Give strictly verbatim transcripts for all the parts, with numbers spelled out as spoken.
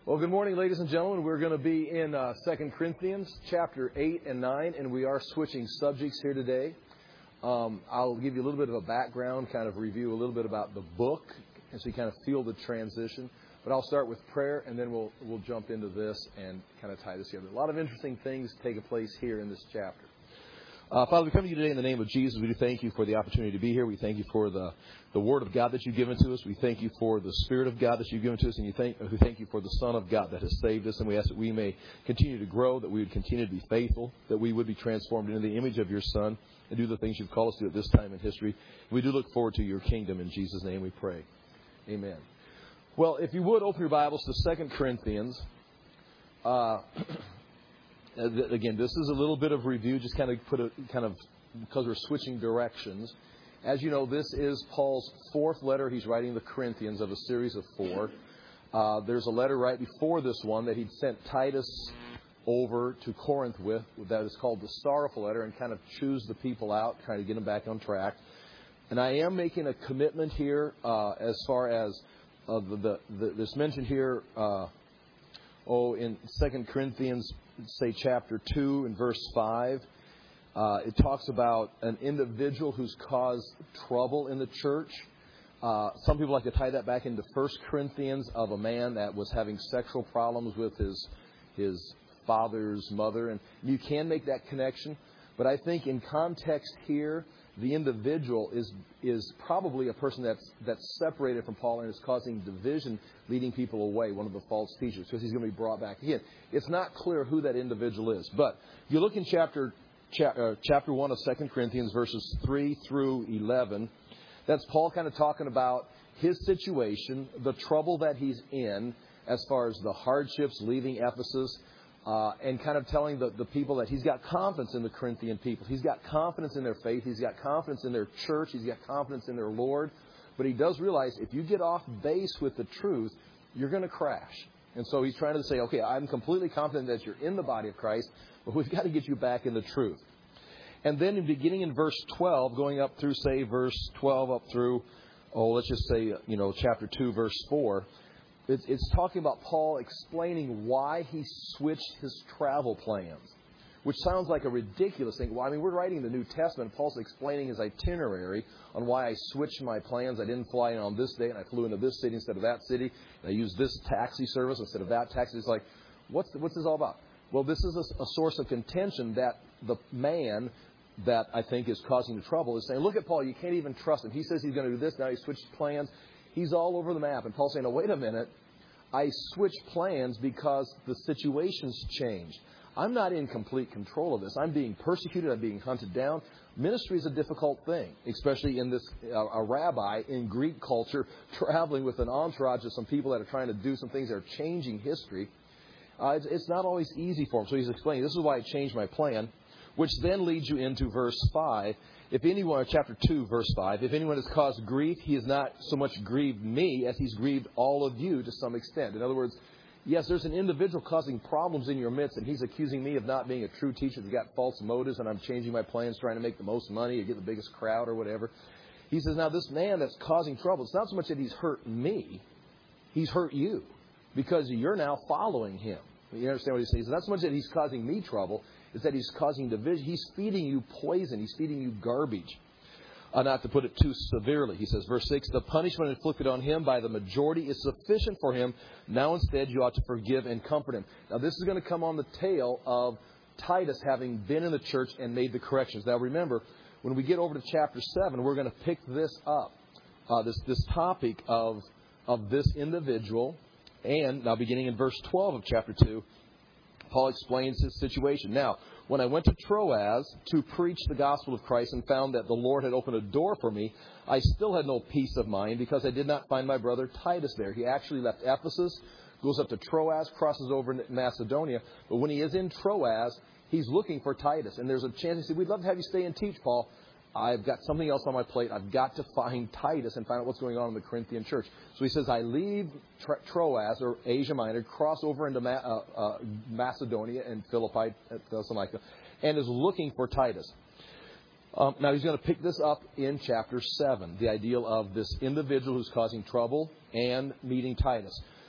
Well, good morning, ladies and gentlemen. We're going to be in uh, Second Corinthians chapter eight and nine, and we are switching subjects here today. Um, I'll give you a little bit of a background, kind of review a little bit about the book, and so you kind of feel the transition. But I'll start with prayer, and then we'll we'll jump into this and kind of tie this together. A lot of interesting things taking place here in this chapter. Uh, Father, we come to you today in the name of Jesus. We do thank you for the opportunity to be here. We thank you for the, the Word of God that you've given to us. We thank you for the Spirit of God that you've given to us. And you thank, we thank you for the Son of God that has saved us. And we ask that we may continue to grow, that we would continue to be faithful, that we would be transformed into the image of your Son and do the things you've called us to at this time in history. We do look forward to your kingdom. In Jesus' name we pray. Amen. Well, if you would, open your Bibles to Second Corinthians. Uh Again, this is a little bit of review, just kind of put a kind of because we're switching directions. As you know, this is Paul's fourth letter he's writing the Corinthians of a series of four. Uh, there's a letter right before this one that he'd sent Titus over to Corinth with that is called the sorrowful letter, and kind of choose the people out, trying to get them back on track. And I am making a commitment here uh, as far as uh, the, the, the this mentioned here. Uh, oh, in Second Corinthians. Say chapter two and verse five, uh, it talks about an individual who's caused trouble in the church. Uh, some people like to tie that back into First Corinthians of a man that was having sexual problems with his his father's mother. And you can make that connection. But I think in context here, the individual is is probably a person that's that's separated from Paul and is causing division, leading people away, one of the false teachers, because he's going to be brought back again. It's not clear who that individual is. But if you look in chapter cha- uh, chapter one of Second Corinthians, verses three through eleven, that's Paul kind of talking about his situation, the trouble that he's in as far as the hardships leaving Ephesus. Uh, and kind of telling the, the people that he's got confidence in the Corinthian people. He's got confidence in their faith. He's got confidence in their church. He's got confidence in their Lord. But he does realize if you get off base with the truth, you're going to crash. And so he's trying to say, okay, I'm completely confident that you're in the body of Christ, but we've got to get you back in the truth. And then in beginning in verse twelve, going up through, say, verse twelve up through, oh, let's just say, you know, chapter two, verse four, It's, it's talking about Paul explaining why he switched his travel plans, which sounds like a ridiculous thing. Well, I mean, we're writing the New Testament. Paul's explaining his itinerary on why I switched my plans. I didn't fly in on this day, and I flew into this city instead of that city. And I used this taxi service instead of that taxi. It's like, what's what's this all about? Well, this is a, a source of contention that the man that I think is causing the trouble is saying, look at Paul, you can't even trust him. He says he's going to do this. Now he switched plans. He's all over the map. And Paul's saying, no, wait a minute. I switched plans because the situation's changed. I'm not in complete control of this. I'm being persecuted. I'm being hunted down. Ministry is a difficult thing, especially in this, uh, a rabbi in Greek culture traveling with an entourage of some people that are trying to do some things that are changing history. Uh, it's, it's not always easy for him. So he's explaining, this is why I changed my plan, which then leads you into verse five. If anyone, chapter two, verse five, if anyone has caused grief, he has not so much grieved me as he's grieved all of you to some extent. In other words, yes, there's an individual causing problems in your midst, and he's accusing me of not being a true teacher. He's got false motives, and I'm changing my plans, trying to make the most money or get the biggest crowd or whatever. He says, now this man that's causing trouble, it's not so much that he's hurt me, he's hurt you, because you're now following him. You understand what he's saying? It's not so much that he's causing me trouble, it's that he's causing division. He's feeding you poison. He's feeding you garbage. Uh, not to put it too severely. He says, verse six, the punishment inflicted on him by the majority is sufficient for him. Now instead you ought to forgive and comfort him. Now this is going to come on the tail of Titus having been in the church and made the corrections. Now remember, when we get over to chapter seven, we're going to pick this up. Uh, this, this topic of, of this individual. And now beginning in verse twelve of chapter two, Paul explains his situation. Now, when I went to Troas to preach the gospel of Christ and found that the Lord had opened a door for me, I still had no peace of mind because I did not find my brother Titus there. He actually left Ephesus, goes up to Troas, crosses over into Macedonia. But when he is in Troas, he's looking for Titus. And there's a chance he said, we'd love to have you stay and teach, Paul. I've got something else on my plate. I've got to find Titus and find out what's going on in the Corinthian church. So he says, I leave Troas, or Asia Minor, cross over into Ma- uh, uh, Macedonia and Philippi, Thessalonica, and is looking for Titus. Um, now he's going to pick this up in chapter seven, the ideal of this individual who's causing trouble and meeting Titus.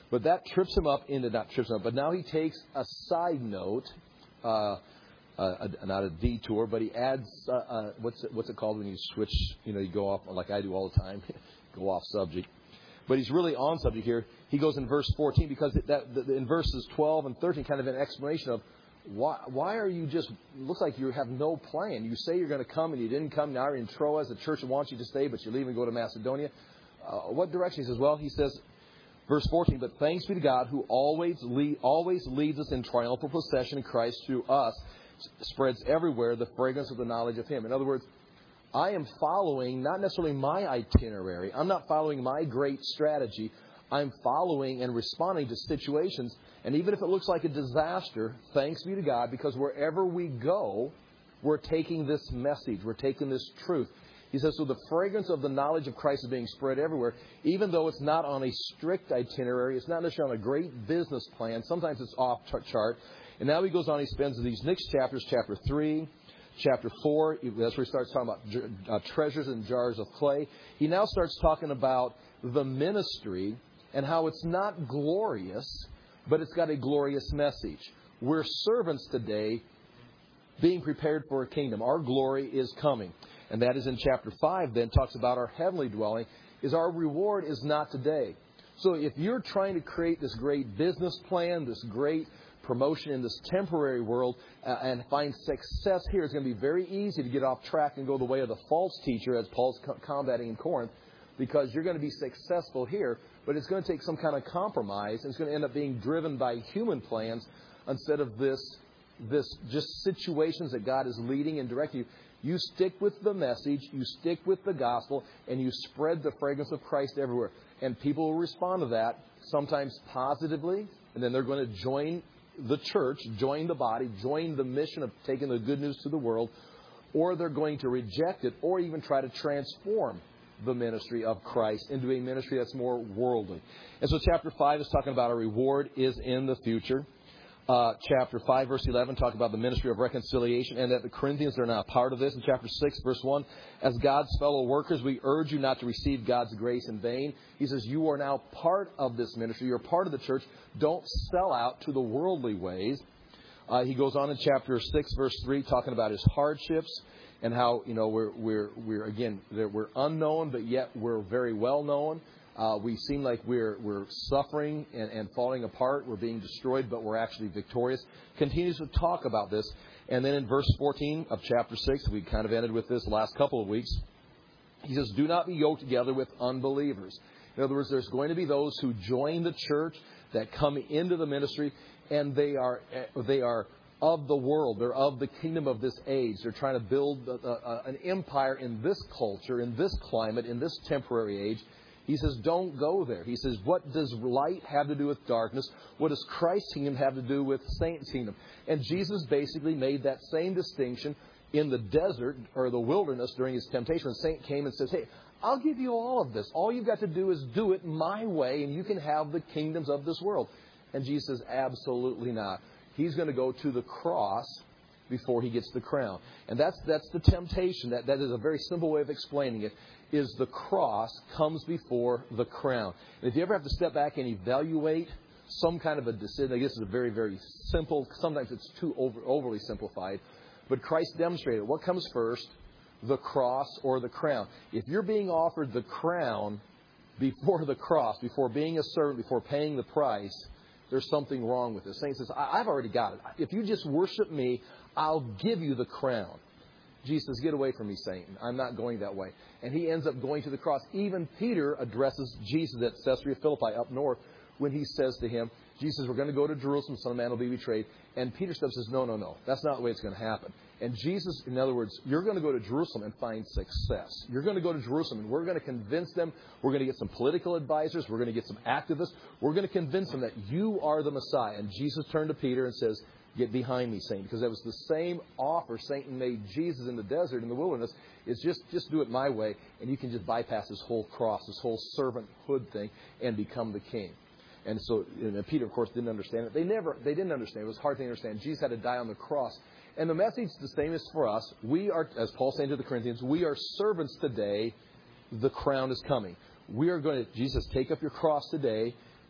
But that trips him up into, not trips him up, but now he takes a side note, uh, uh, a, not a detour, but he adds, uh, uh, what's it, what's it called when you switch, you know, you go off, like I do all the time, go off subject. But he's really on subject here. He goes in verse fourteen because that, that in verses twelve and thirteen, kind of an explanation of why, why are you just, looks like you have no plan. You say you're going to come and you didn't come. Now you're in Troas. The church wants you to stay, but you leave and go to Macedonia. Uh, what direction? He says, well, he says, verse fourteen, but thanks be to God who always lead, always leads us in triumphal procession in Christ through us, spreads everywhere the fragrance of the knowledge of Him. In other words, I am following not necessarily my itinerary. I'm not following my great strategy. I'm following and responding to situations. And even if it looks like a disaster, thanks be to God, because wherever we go, we're taking this message. We're taking this truth. He says, so the fragrance of the knowledge of Christ is being spread everywhere, even though it's not on a strict itinerary. It's not necessarily on a great business plan. Sometimes it's off chart. And now he goes on, he spends these next chapters, chapter three, chapter four, that's where he starts talking about uh, treasures in jars of clay. He now starts talking about the ministry and how it's not glorious, but it's got a glorious message. We're servants today being prepared for a kingdom. Our glory is coming. And that is in chapter five, then, talks about our heavenly dwelling, is our reward is not today. So if you're trying to create this great business plan, this great promotion in this temporary world, uh, and find success here, it's going to be very easy to get off track and go the way of the false teacher, as Paul's co- combating in Corinth, because you're going to be successful here, but it's going to take some kind of compromise, and it's going to end up being driven by human plans instead of this, this just situations that God is leading and directing you. You stick with the message, you stick with the gospel, and you spread the fragrance of Christ everywhere. And people will respond to that, sometimes positively, and then they're going to join the church, join the body, join the mission of taking the good news to the world, or they're going to reject it, or even try to transform the ministry of Christ into a ministry that's more worldly. And so chapter five is talking about our reward is in the future. Uh, chapter five, verse eleven, talk about the ministry of reconciliation and that the Corinthians are now part of this. In chapter six, verse one, as God's fellow workers, we urge you not to receive God's grace in vain. He says, you are now part of this ministry. You're part of the church. Don't sell out to the worldly ways. Uh, he goes on in chapter six, verse three, talking about his hardships and how, you know, we're, we're, we're again, we're unknown, but yet we're very well known. Uh, we seem like we're we're suffering and, and falling apart. We're being destroyed, but we're actually victorious. Continues to talk about this. And then in verse fourteen of chapter six, we kind of ended with this last couple of weeks. He says, do not be yoked together with unbelievers. In other words, there's going to be those who join the church, that come into the ministry, and they are they are of the world. They're of the kingdom of this age. They're trying to build a, a, an empire in this culture, in this climate, in this temporary age. He says, don't go there. He says, what does light have to do with darkness? What does Christ's kingdom have to do with Satan's kingdom? And Jesus basically made that same distinction in the desert or the wilderness during his temptation. When Satan came and says, hey, I'll give you all of this. All you've got to do is do it my way, and you can have the kingdoms of this world. And Jesus says, absolutely not. He's going to go to the cross before he gets the crown. And that's that's the temptation. That, that is a very simple way of explaining it, is the cross comes before the crown. And if you ever have to step back and evaluate some kind of a decision, I guess it's a very, very simple, sometimes it's too over, overly simplified, but Christ demonstrated what comes first, the cross or the crown. If you're being offered the crown before the cross, before being a servant, before paying the price, there's something wrong with this. Saint says, I've already got it. If you just worship me, I'll give you the crown. Jesus says, get away from me, Satan. I'm not going that way. And he ends up going to the cross. Even Peter addresses Jesus at Caesarea Philippi up north when he says to him, Jesus, we're going to go to Jerusalem, Son of Man will be betrayed. And Peter steps and says, no, no, no. That's not the way it's going to happen. And Jesus, in other words, you're going to go to Jerusalem and find success. You're going to go to Jerusalem and we're going to convince them. We're going to get some political advisors. We're going to get some activists. We're going to convince them that you are the Messiah. And Jesus turned to Peter and says, get behind me, Satan. Because that was the same offer Satan made Jesus in the desert, in the wilderness, is just, just do it my way. And you can just bypass this whole cross, this whole servanthood thing, and become the king. And so and Peter, of course, didn't understand it. They never, they didn't understand. It was hard to understand. Jesus had to die on the cross. And the message the same is for us. We are, as Paul saying to the Corinthians, we are servants today. The crown is coming. We are going to, Jesus, take up your cross today.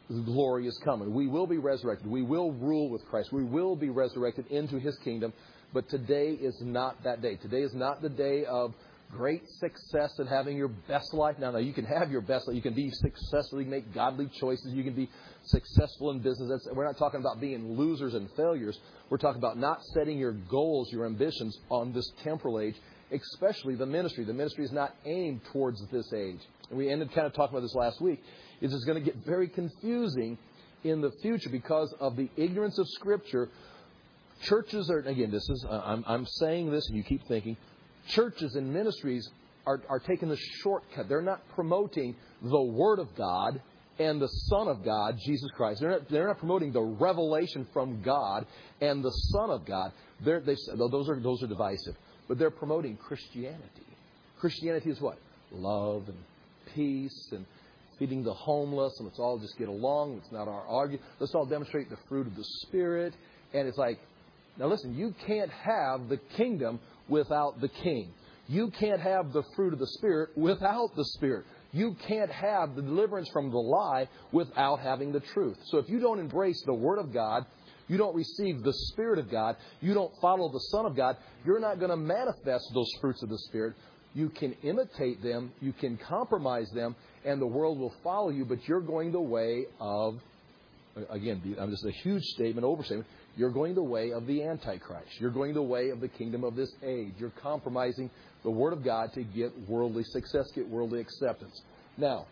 glory is coming. We will be resurrected. We will rule with Christ. We will be resurrected into His kingdom. But today is not that day. Today is not the day of great success and having your best life. Now, now you can have your best life. You can be successful. You can make godly choices. You can be successful in business. That's, we're not talking about being losers and failures. We're talking about not setting your goals, your ambitions on this temporal age, especially the ministry. The ministry is not aimed towards this age. And we ended kind of talking about this last week. Is it's going to get very confusing in the future because of the ignorance of Scripture. Churches are, again, this is, I'm, I'm saying this and you keep thinking, churches and ministries are, are taking the shortcut. They're not promoting the Word of God and the Son of God, Jesus Christ. They're not, they're not promoting the revelation from God and the Son of God. They're, they, those are those are divisive. But they're promoting Christianity. Christianity is what? Love and peace and feeding the homeless. And let's all just get along. Let's not argue. Let's all demonstrate the fruit of the Spirit. And it's like, now listen, you can't have the kingdom without the King. You can't have the fruit of the Spirit without the Spirit. You can't have the deliverance from the lie without having the truth. So if you don't embrace the Word of God, you don't receive the Spirit of God, you don't follow the Son of God, you're not going to manifest those fruits of the Spirit. You can imitate them, you can compromise them, and the world will follow you, but you're going the way of, again, this is a huge statement, overstatement, you're going the way of the Antichrist. You're going the way of the kingdom of this age. You're compromising the Word of God to get worldly success, get worldly acceptance. Now,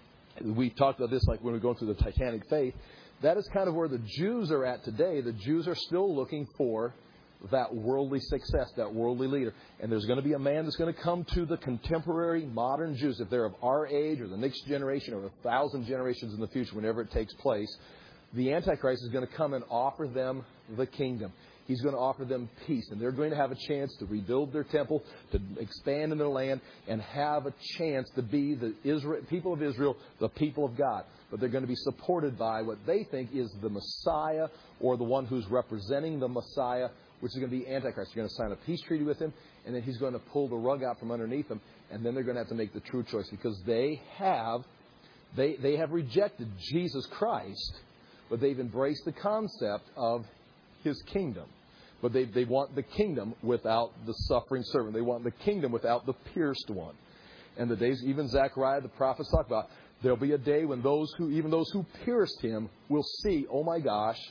we talked about this like when we go through the Titanic faith. That is kind of where the Jews are at today. The Jews are still looking for that worldly success, that worldly leader. And there's going to be a man that's going to come to the contemporary modern Jews, if they're of our age or the next generation or a thousand generations in the future, whenever it takes place. The Antichrist is going to come and offer them the kingdom. He's going to offer them peace. And they're going to have a chance to rebuild their temple, to expand in their land, and have a chance to be the Israel, people of Israel, the people of God. But they're going to be supported by what they think is the Messiah, or the one who's representing the Messiah, which is going to be Antichrist. You're going to sign a peace treaty with him, and then he's going to pull the rug out from underneath them, and then they're going to have to make the true choice, because they have, they, they have rejected Jesus Christ, but they've embraced the concept of His kingdom. But they, they want the kingdom without the suffering servant. They want the kingdom without the pierced one. And the days, even Zechariah, the prophets talk about, there'll be a day when those who, even those who pierced Him will see, oh my gosh,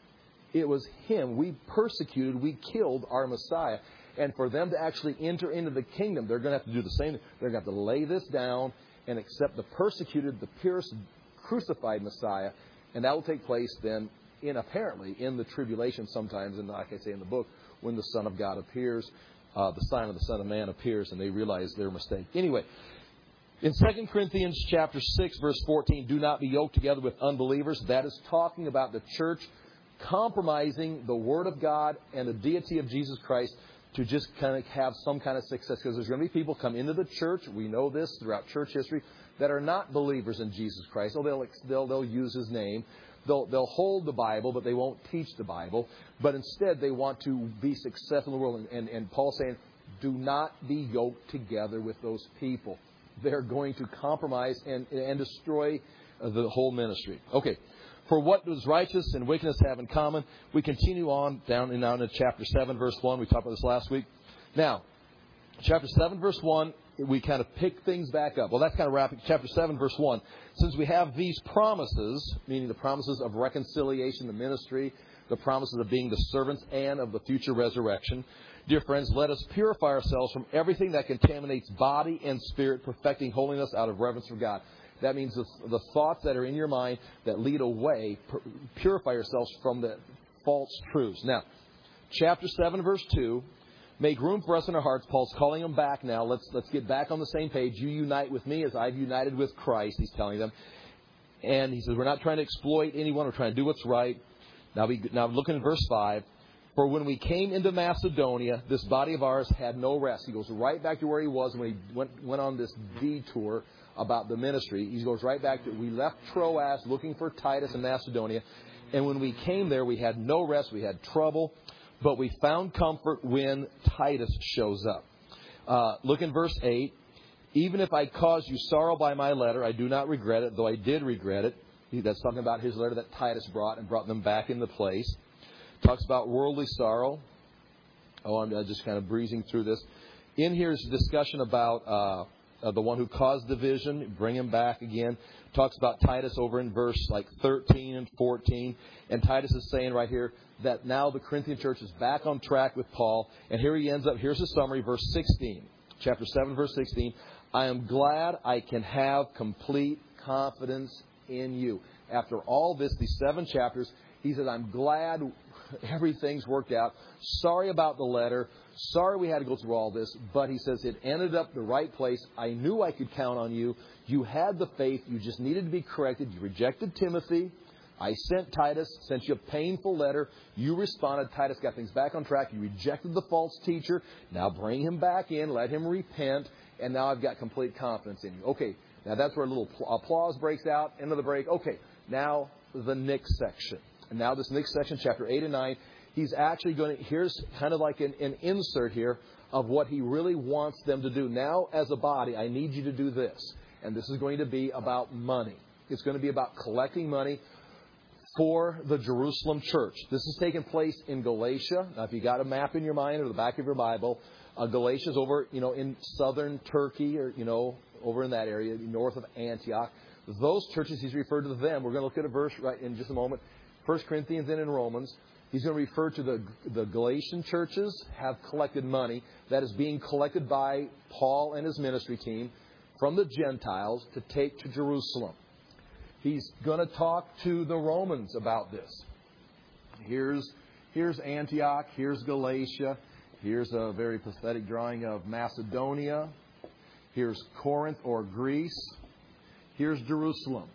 it was Him. We persecuted, we killed our Messiah. And for them to actually enter into the kingdom, they're going to have to do the same thing. They're going to have to lay this down and accept the persecuted, the pierced, crucified Messiah. And that will take place then, in apparently, in the tribulation sometimes, and like I say in the book, when the Son of God appears, uh, the sign of the Son of Man appears, and they realize their mistake. Anyway, in Second Corinthians chapter six, verse fourteen, do not be yoked together with unbelievers. That is talking about the church compromising the Word of God and the deity of Jesus Christ to just kind of have some kind of success. Because there's going to be people come into the church, we know this throughout church history, that are not believers in Jesus Christ. Oh, they'll, they'll, they'll use His name. They'll, they'll hold the Bible, but they won't teach the Bible. But instead, they want to be successful in the world. And, and, and Paul's saying, do not be yoked together with those people. They're going to compromise and, and destroy the whole ministry. Okay. For what does righteousness and wickedness have in common? We continue on down in, down in chapter seven, verse one. We talked about this last week. Now, chapter seven, verse one, we kind of pick things back up. Well, that's kind of wrapping. Chapter seven, verse one. Since we have these promises, meaning the promises of reconciliation, the ministry, the promises of being the servants, and of the future resurrection, dear friends, let us purify ourselves from everything that contaminates body and spirit, perfecting holiness out of reverence for God. That means the, the thoughts that are in your mind that lead away, purify yourselves from the false truths. Now, chapter seven, verse two. Make room for us in our hearts. Paul's calling them back now. Let's let's get back on the same page. You unite with me as I've united with Christ, he's telling them. And he says, we're not trying to exploit anyone. We're trying to do what's right. Now, we, now looking at verse five. For when we came into Macedonia, this body of ours had no rest. He goes right back to where he was when he went, went on this detour about the ministry. He goes right back to, we left Troas looking for Titus in Macedonia. And when we came there, we had no rest. We had trouble. But we found comfort when Titus shows up. Uh, look in verse eight. Even if I caused you sorrow by my letter, I do not regret it, though I did regret it. That's talking about his letter that Titus brought and brought them back into place. Talks about worldly sorrow. Oh, I'm just kind of breezing through this. In here is a discussion about uh, uh, the one who caused division, bring him back again. Talks about Titus over in verse like thirteen and fourteen. And Titus is saying right here that now the Corinthian church is back on track with Paul. And here he ends up, here's a summary, verse sixteen. Chapter seven, verse sixteen. I am glad I can have complete confidence in you. After all this, these seven chapters, he says, I'm glad everything's worked out. Sorry about the letter. Sorry we had to go through all this. But he says, it ended up the right place. I knew I could count on you. You had the faith. You just needed to be corrected. You rejected Timothy. I sent Titus, sent you a painful letter. You responded. Titus got things back on track. You rejected the false teacher. Now bring him back in. Let him repent. And now I've got complete confidence in you. Okay, now that's where a little applause breaks out. End of the break. Okay, now the next section. And now this next section, chapter eight and nine, he's actually going to, here's kind of like an, an insert here of what he really wants them to do. Now, as a body, I need you to do this. And this is going to be about money. It's going to be about collecting money for the Jerusalem church. This is taking place in Galatia. Now, if you got a map in your mind or the back of your Bible, uh, Galatia's over, you know, in southern Turkey or, you know, over in that area, north of Antioch. Those churches, he's referred to them. We're going to look at a verse right in just a moment. First Corinthians and in Romans. He's going to refer to the, the Galatian churches have collected money that is being collected by Paul and his ministry team from the Gentiles to take to Jerusalem. He's going to talk to the Romans about this. Here's, here's Antioch. Here's Galatia. Here's a very pathetic drawing of Macedonia. Here's Corinth or Greece. Here's Jerusalem.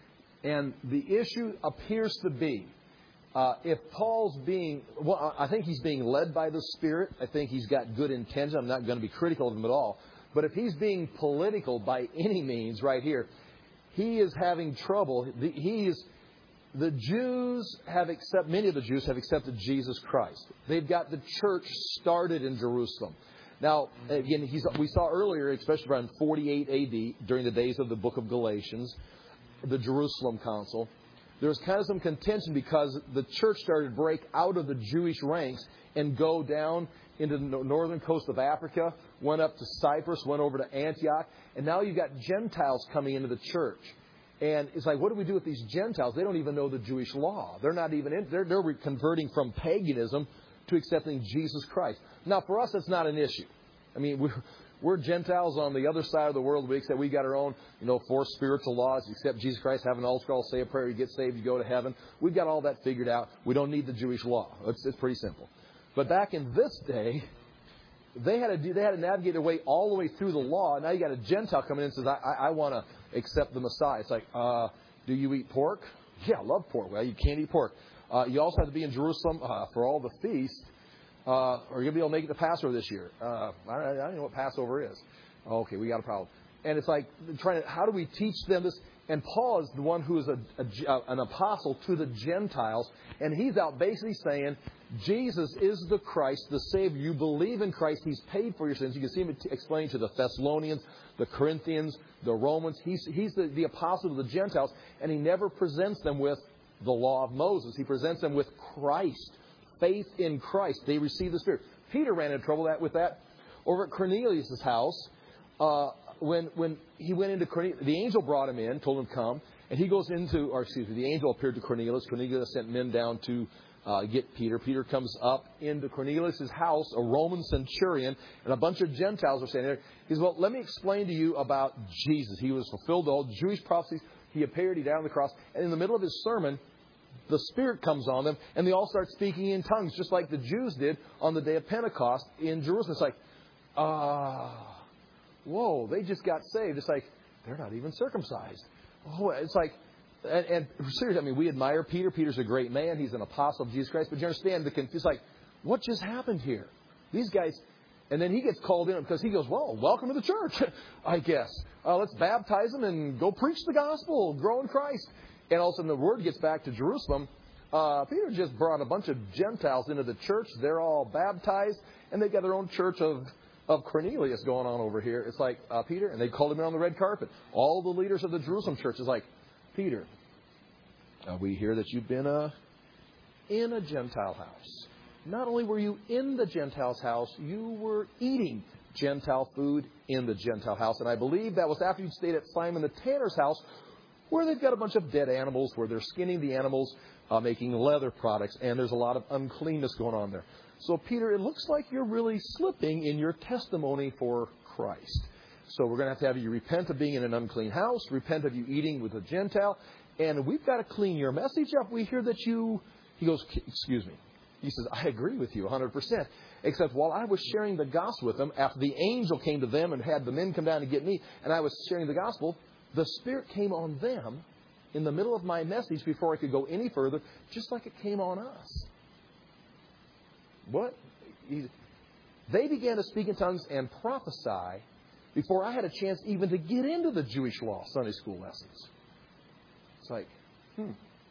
And the issue appears to be, uh, if Paul's being, well, I think he's being led by the Spirit. I think he's got good intention. I'm not going to be critical of him at all. But if he's being political by any means right here, he is having trouble. The, he is, the Jews have accepted, many of the Jews have accepted Jesus Christ. They've got the church started in Jerusalem. Now, again, he's, we saw earlier, especially around forty-eight A D, during the days of the book of Galatians, the Jerusalem Council, there was kind of some contention because the church started to break out of the Jewish ranks and go down into the northern coast of Africa, went up to Cyprus, went over to Antioch, and now you've got Gentiles coming into the church. And it's like, what do we do with these Gentiles? They don't even know the Jewish law. They're not even in, they're, they're converting from paganism to accepting Jesus Christ. Now, for us, that's not an issue. I mean, we're, we're Gentiles on the other side of the world. We accept, we got our own, you know, four spiritual laws. You accept Jesus Christ, have an altar call, say a prayer, you get saved, you go to heaven. We've got all that figured out. We don't need the Jewish law. It's, it's pretty simple. But back in this day, they had to do, they had to navigate their way all the way through the law. Now you got a Gentile coming in and says, I, I, I want to accept the Messiah. It's like, uh, do you eat pork? Yeah, I love pork. Well, you can't eat pork. Uh, you also have to be in Jerusalem uh, for all the feasts. Uh, or you're going to be able to make it to Passover this year. Uh, I, I don't even know what Passover is. Okay, we got a problem. And it's like, trying to, how do we teach them this? And Paul is the one who is a, a, an apostle to the Gentiles. And he's out basically saying, Jesus is the Christ, the Savior. You believe in Christ. He's paid for your sins. You can see him explain to the Thessalonians, the Corinthians, the Romans. He's, he's the, the apostle to the Gentiles. And he never presents them with the law of Moses. He presents them with Christ. Faith in Christ. They receive the Spirit. Peter ran into trouble with that over at Cornelius' house. Uh, when when he went into Cornelius, the angel brought him in, told him to come, and he goes into, or excuse me, the angel appeared to Cornelius. Cornelius sent men down to uh, get Peter. Peter comes up into Cornelius' house, a Roman centurion, and a bunch of Gentiles are standing there. He says, well, let me explain to you about Jesus. He was fulfilled all Jewish prophecies. He appeared, he died on the cross, and in the middle of his sermon, the Spirit comes on them, and they all start speaking in tongues, just like the Jews did on the day of Pentecost in Jerusalem. It's like, ah, uh, whoa, they just got saved. It's like, they're not even circumcised. Oh, it's like, and, and seriously, I mean, we admire Peter. Peter's a great man. He's an apostle of Jesus Christ. But you understand, the it's like, what just happened here? These guys, and then he gets called in because he goes, well, welcome to the church, I guess. Uh, let's baptize them and go preach the gospel, grow in Christ. And all of a sudden the word gets back to Jerusalem. Uh, Peter just brought a bunch of Gentiles into the church. They're all baptized. And they've got their own church of, of Cornelius going on over here. It's like, uh, Peter, and they called him in on the red carpet. All the leaders of the Jerusalem church is like, Peter, Uh, we hear that you've been uh, in a Gentile house. Not only were you in the Gentile's house, you were eating Gentile food in the Gentile house. And I believe that was after you stayed at Simon the tanner's house, where they've got a bunch of dead animals, where they're skinning the animals, uh, making leather products, and there's a lot of uncleanness going on there. So, Peter, it looks like you're really slipping in your testimony for Christ. So we're going to have to have you repent of being in an unclean house, repent of you eating with a Gentile, and we've got to clean your message up. We hear that you... He goes, excuse me. He says, I agree with you one hundred percent. Except while I was sharing the gospel with them, after the angel came to them and had the men come down to get me, and I was sharing the gospel, the Spirit came on them in the middle of my message before I could go any further, just like it came on us. What? He, they began to speak in tongues and prophesy before I had a chance even to get into the Jewish law Sunday school lessons. It's like, hmm.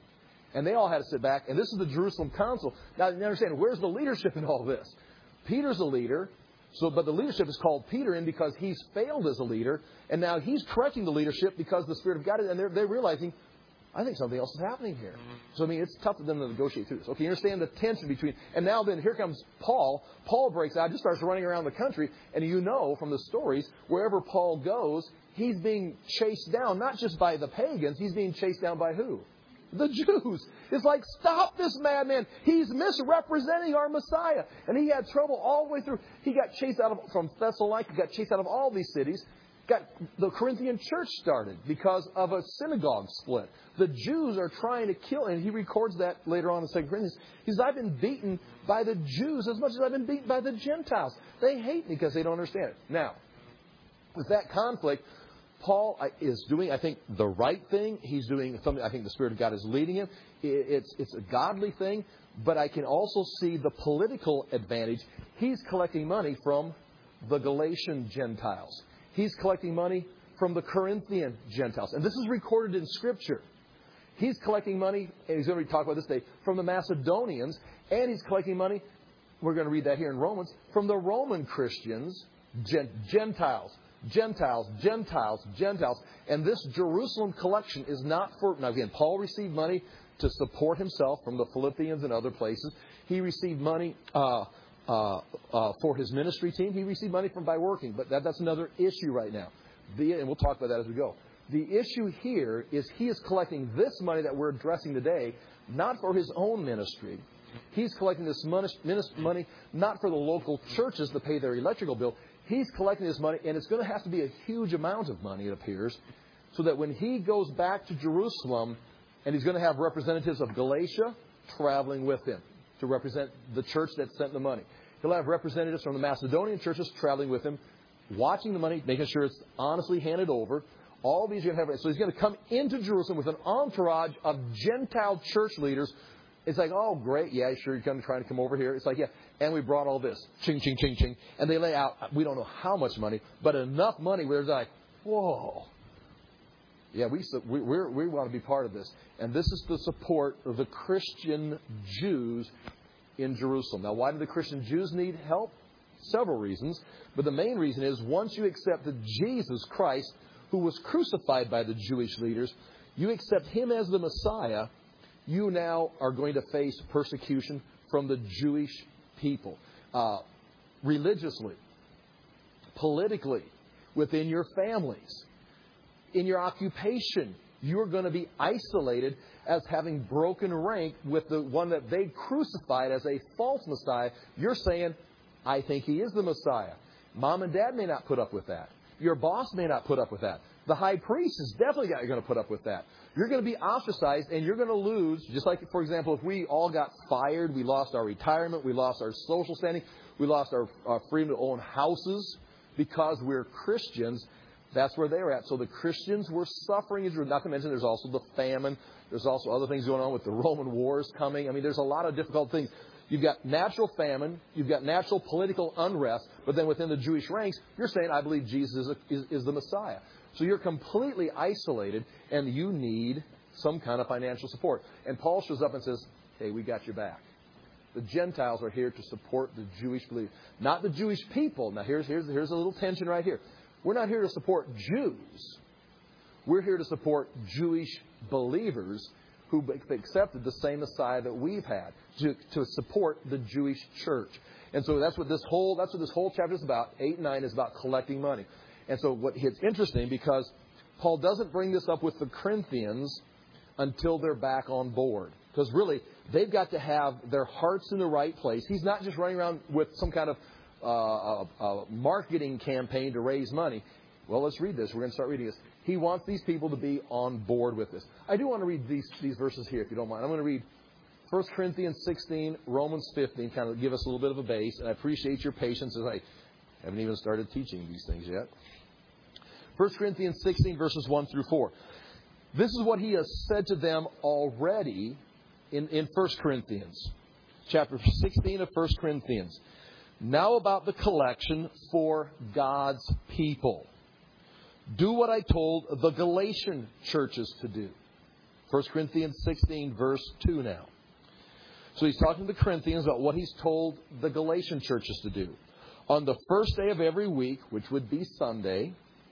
And they all had to sit back. And this is the Jerusalem Council. Now, you understand, where's the leadership in all this? Peter's a leader. So, but the leadership is called Peter in because he's failed as a leader. And now he's correcting the leadership because the Spirit of God is, and they're, they're realizing, I think something else is happening here. So, I mean, it's tough for them to negotiate through this. Okay, you understand the tension between... And now then, here comes Paul. Paul breaks out, just starts running around the country. And you know from the stories, wherever Paul goes, he's being chased down, not just by the pagans. He's being chased down by who? The Jews. It's like, stop this madman. He's misrepresenting our Messiah. And he had trouble all the way through. He got chased out of from Thessalonica, got chased out of all these cities. Got the Corinthian church started because of a synagogue split. The Jews are trying to kill, and he records that later on in Second Corinthians. He says, I've been beaten by the Jews as much as I've been beaten by the Gentiles. They hate me because they don't understand it. Now, with that conflict, Paul is doing, I think, the right thing. He's doing something I think the Spirit of God is leading him. It's, it's a godly thing, but I can also see the political advantage. He's collecting money from the Galatian Gentiles. He's collecting money from the Corinthian Gentiles. And this is recorded in Scripture. He's collecting money, and he's going to talk about this today, from the Macedonians, and he's collecting money, we're going to read that here in Romans, from the Roman Christians, Gentiles. Gentiles, Gentiles, Gentiles. And this Jerusalem collection is not for... Now again, Paul received money to support himself from the Philippians and other places. He received money uh, uh, uh, for his ministry team. He received money from by working. But that, that's another issue right now. The, and we'll talk about that as we go. The issue here is he is collecting this money that we're addressing today, not for his own ministry. He's collecting this money, money not for the local churches to pay their electrical bill. He's collecting this money, and it's going to have to be a huge amount of money, it appears, so that when he goes back to Jerusalem, and he's going to have representatives of Galatia traveling with him to represent the church that sent the money. He'll have representatives from the Macedonian churches traveling with him, watching the money, making sure it's honestly handed over. All these are going to have... So he's going to come into Jerusalem with an entourage of Gentile church leaders. It's like, oh, great, yeah, sure, you're going to try to come over here. It's like, yeah, and we brought all this. Ching, ching, ching, ching. And they lay out, we don't know how much money, but enough money where it's like, whoa. Yeah, we we we're, we want to be part of this. And this is the support of the Christian Jews in Jerusalem. Now, why do the Christian Jews need help? Several reasons. But the main reason is once you accept that Jesus Christ, who was crucified by the Jewish leaders, you accept Him as the Messiah, you now are going to face persecution from the Jewish people. Uh, religiously, politically, within your families, in your occupation, you're going to be isolated as having broken rank with the one that they crucified as a false Messiah. You're saying, I think He is the Messiah. Mom and Dad may not put up with that. Your boss may not put up with that. The high priest is definitely going to put up with that. You're going to be ostracized, and you're going to lose, just like, for example, if we all got fired, we lost our retirement, we lost our social standing, we lost our, our freedom to own houses because we're Christians. That's where they were at. So the Christians were suffering. Not to mention there's also the famine. There's also other things going on with the Roman wars coming. I mean, there's a lot of difficult things. You've got natural famine. You've got natural political unrest. But then within the Jewish ranks, you're saying, I believe Jesus is, a, is, is the Messiah. So you're completely isolated, and you need some kind of financial support. And Paul shows up and says, hey, we got your back. The Gentiles are here to support the Jewish belief, not the Jewish people. Now, here's, here's, here's a little tension right here. We're not here to support Jews. We're here to support Jewish believers who accepted the same Messiah that we've had to, to support the Jewish church. And so that's what this whole that's what this whole chapter is about. Eight and nine is about collecting money. And so what it's interesting because Paul doesn't bring this up with the Corinthians until they're back on board. Because really, they've got to have their hearts in the right place. He's not just running around with some kind of uh, a, a marketing campaign to raise money. Well, let's read this. We're going to start reading this. He wants these people to be on board with this. I do want to read these, these verses here, if you don't mind. I'm going to read First Corinthians sixteen, Romans fifteen, kind of give us a little bit of a base. And I appreciate your patience as I haven't even started teaching these things yet. First Corinthians sixteen, verses one through four. This is what he has said to them already in, in First Corinthians. Chapter sixteen of First Corinthians. Now about the collection for God's people. Do what I told the Galatian churches to do. First Corinthians sixteen, verse two now. So he's talking to the Corinthians about what he's told the Galatian churches to do. On the first day of every week, which would be Sunday,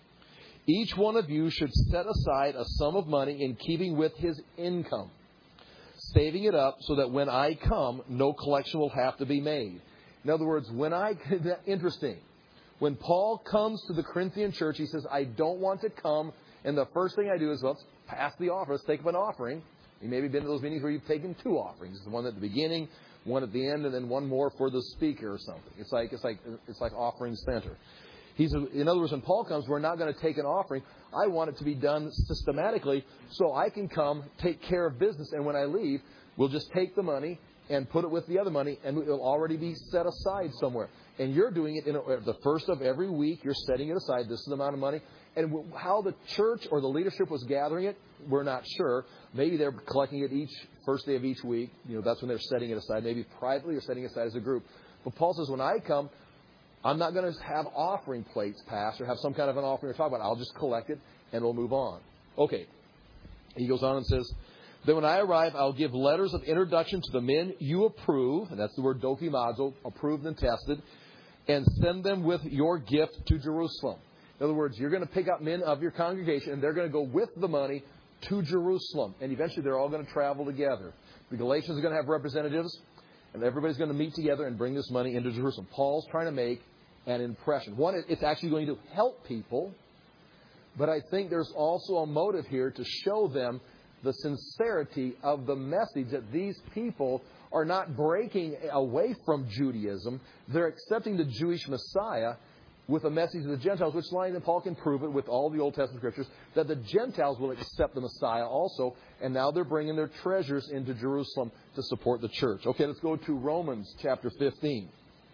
each one of you should set aside a sum of money in keeping with his income, saving it up so that when I come, no collection will have to be made. In other words, when I... Interesting. When Paul comes to the Corinthian church, he says, I don't want to come, and the first thing I do is, well, let's pass the offering. Let's take up an offering. You maybe been to those meetings where you've taken two offerings. One at the beginning, one at the end, and then one more for the speaker or something. It's like it's like it's like offering center. He's in other words, when Paul comes, we're not going to take an offering. I want it to be done systematically so I can come, take care of business, and when I leave, we'll just take the money and put it with the other money, and it will already be set aside somewhere. And you're doing it in a, the first of every week. You're setting it aside. This is the amount of money. And how the church or the leadership was gathering it, we're not sure. Maybe they're collecting it each first day of each week. You know, that's when they're setting it aside. Maybe privately or setting it aside as a group. But Paul says, when I come, I'm not going to have offering plates passed or have some kind of an offering to talk about. I'll just collect it and we'll move on. Okay. He goes on and says, then when I arrive, I'll give letters of introduction to the men you approve, and that's the word dokimazo, approved and tested, and send them with your gift to Jerusalem. In other words, you're going to pick up men of your congregation, and they're going to go with the money to Jerusalem. And eventually they're all going to travel together. The Galatians are going to have representatives, and everybody's going to meet together and bring this money into Jerusalem. Paul's trying to make an impression. One, it's actually going to help people, but I think there's also a motive here to show them the sincerity of the message that these people are not breaking away from Judaism. They're accepting the Jewish Messiah with a message to the Gentiles, which line that Paul can prove it with all the Old Testament scriptures, that the Gentiles will accept the Messiah also. And now they're bringing their treasures into Jerusalem to support the church. Okay, let's go to Romans chapter fifteen.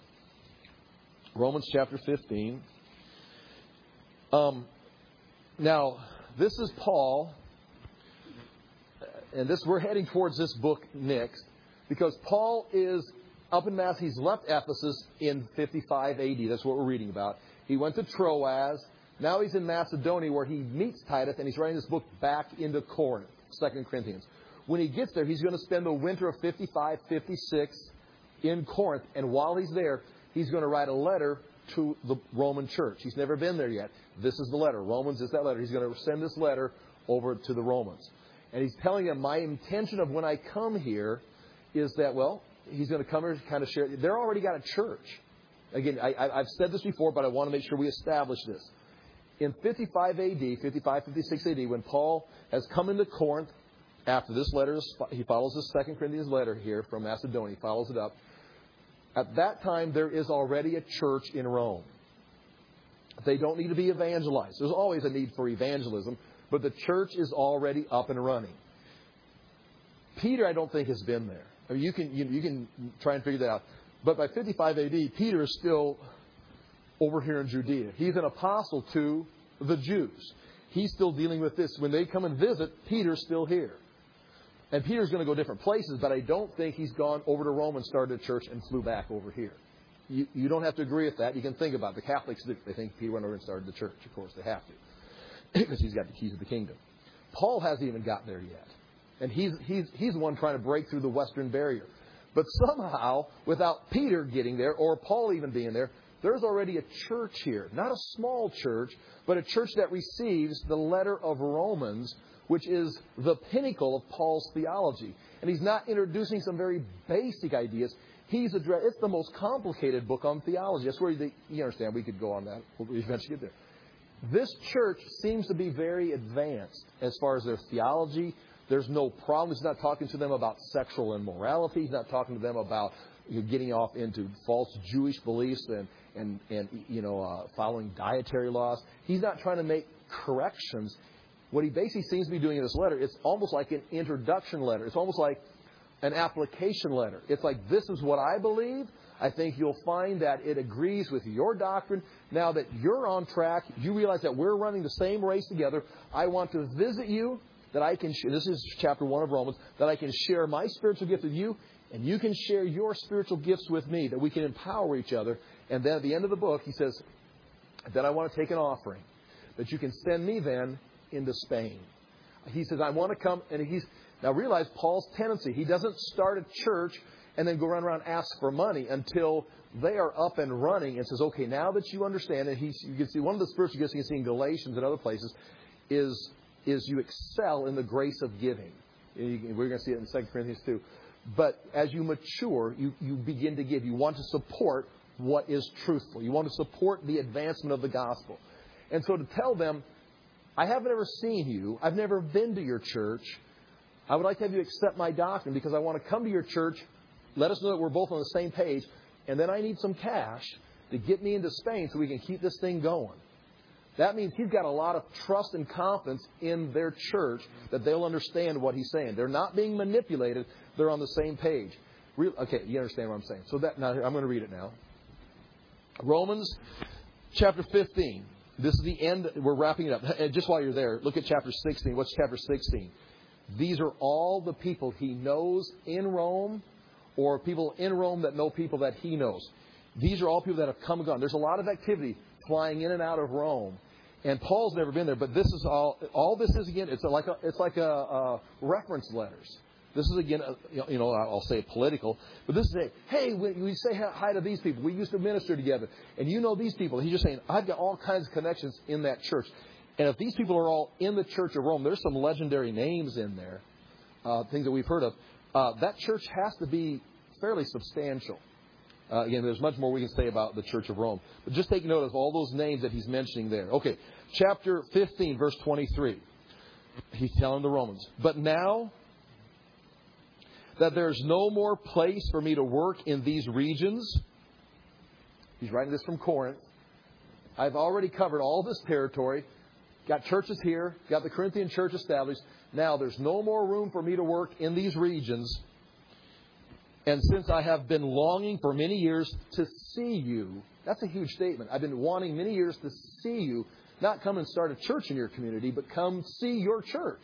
Romans chapter fifteen. Um, now, this is Paul. And this we're heading towards this book next, because Paul is up in Mass. He's left Ephesus in fifty-five A D. That's what we're reading about. He went to Troas. Now he's in Macedonia where he meets Titus, and he's writing this book back into Corinth, Second Corinthians. When he gets there, he's going to spend the winter of fifty-five, fifty-six in Corinth. And while he's there, he's going to write a letter to the Roman church. He's never been there yet. This is the letter. Romans is that letter. He's going to send this letter over to the Romans. And he's telling them, my intention of when I come here is that, well, he's going to come here to kind of share. They're already got a church. Again, I, I've said this before, but I want to make sure we establish this. In fifty-five A D, fifty-five, fifty-six A D, when Paul has come into Corinth, after this letter, he follows the Second Corinthians letter here from Macedonia. He follows it up. At that time, there is already a church in Rome. They don't need to be evangelized. There's always a need for evangelism. But the church is already up and running. Peter, I don't think, has been there. I mean, you can you, you can try and figure that out. But by fifty-five A D, Peter is still over here in Judea. He's an apostle to the Jews. He's still dealing with this. When they come and visit, Peter's still here. And Peter's going to go different places, but I don't think he's gone over to Rome and started a church and flew back over here. You, you don't have to agree with that. You can think about it. The Catholics, they think Peter went over and started the church. Of course, they have to. Because he's got the keys of the kingdom. Paul hasn't even gotten there yet. And he's, he's, he's the one trying to break through the western barrier. But somehow, without Peter getting there, or Paul even being there, there's already a church here. Not a small church, but a church that receives the letter of Romans which is the pinnacle of Paul's theology. And he's not introducing some very basic ideas. He's addressed, it's the most complicated book on theology. That's where the, you understand, we could go on that. We'll eventually get there. This church seems to be very advanced as far as their theology. There's no problem. He's not talking to them about sexual immorality. He's not talking to them about you know, getting off into false Jewish beliefs and, and, and you know, uh, following dietary laws. He's not trying to make corrections. What he basically seems to be doing in this letter, it's almost like an introduction letter. It's almost like an application letter. It's like, this is what I believe. I think you'll find that it agrees with your doctrine. Now that you're on track, you realize that we're running the same race together. I want to visit you, that I can share, this is chapter one of Romans, that I can share my spiritual gift with you, and you can share your spiritual gifts with me, that we can empower each other. And then at the end of the book, he says, then I want to take an offering, that you can send me then into Spain. He says, I want to come, and he's, now realize Paul's tendency, he doesn't start a church and then go run around and ask for money until they are up and running and says, okay, now that you understand, and he, you can see one of the spiritual gifts you can see in Galatians and other places is, is you excel in the grace of giving. We're going to see it in Second Corinthians two. But as you mature, you, you begin to give. You want to support what is truthful. You want to support the advancement of the gospel. And so to tell them, I haven't ever seen you. I've never been to your church. I would like to have you accept my doctrine because I want to come to your church. Let us know that we're both on the same page. And then I need some cash to get me into Spain so we can keep this thing going. That means he's got a lot of trust and confidence in their church that they'll understand what he's saying. They're not being manipulated. They're on the same page. Real, okay, you understand what I'm saying. So that now I'm going to read it now. Romans chapter fifteen. This is the end. We're wrapping it up. And just while you're there, look at chapter sixteen. What's chapter sixteen? These are all the people he knows in Rome, or people in Rome that know people that he knows. These are all people that have come and gone. There's a lot of activity flying in and out of Rome. And Paul's never been there, but this is all, all this is again, it's like a, it's like a, a reference letters. This is again, a, you know, I'll say political, but this is a, hey, we, we say hi to these people. We used to minister together. And you know these people. He's just saying, I've got all kinds of connections in that church. And if these people are all in the Church of Rome, there's some legendary names in there, uh, things that we've heard of. Uh, that church has to be fairly substantial. Uh, again, there's much more we can say about the Church of Rome. But just take note of all those names that he's mentioning there. Okay, chapter fifteen, verse twenty-three. He's telling the Romans, but now that there's no more place for me to work in these regions. He's writing this from Corinth. I've already covered all this territory. Got churches here. Got the Corinthian church established. Now there's no more room for me to work in these regions. And since I have been longing for many years to see you, that's a huge statement. I've been wanting many years to see you, not come and start a church in your community, but come see your church.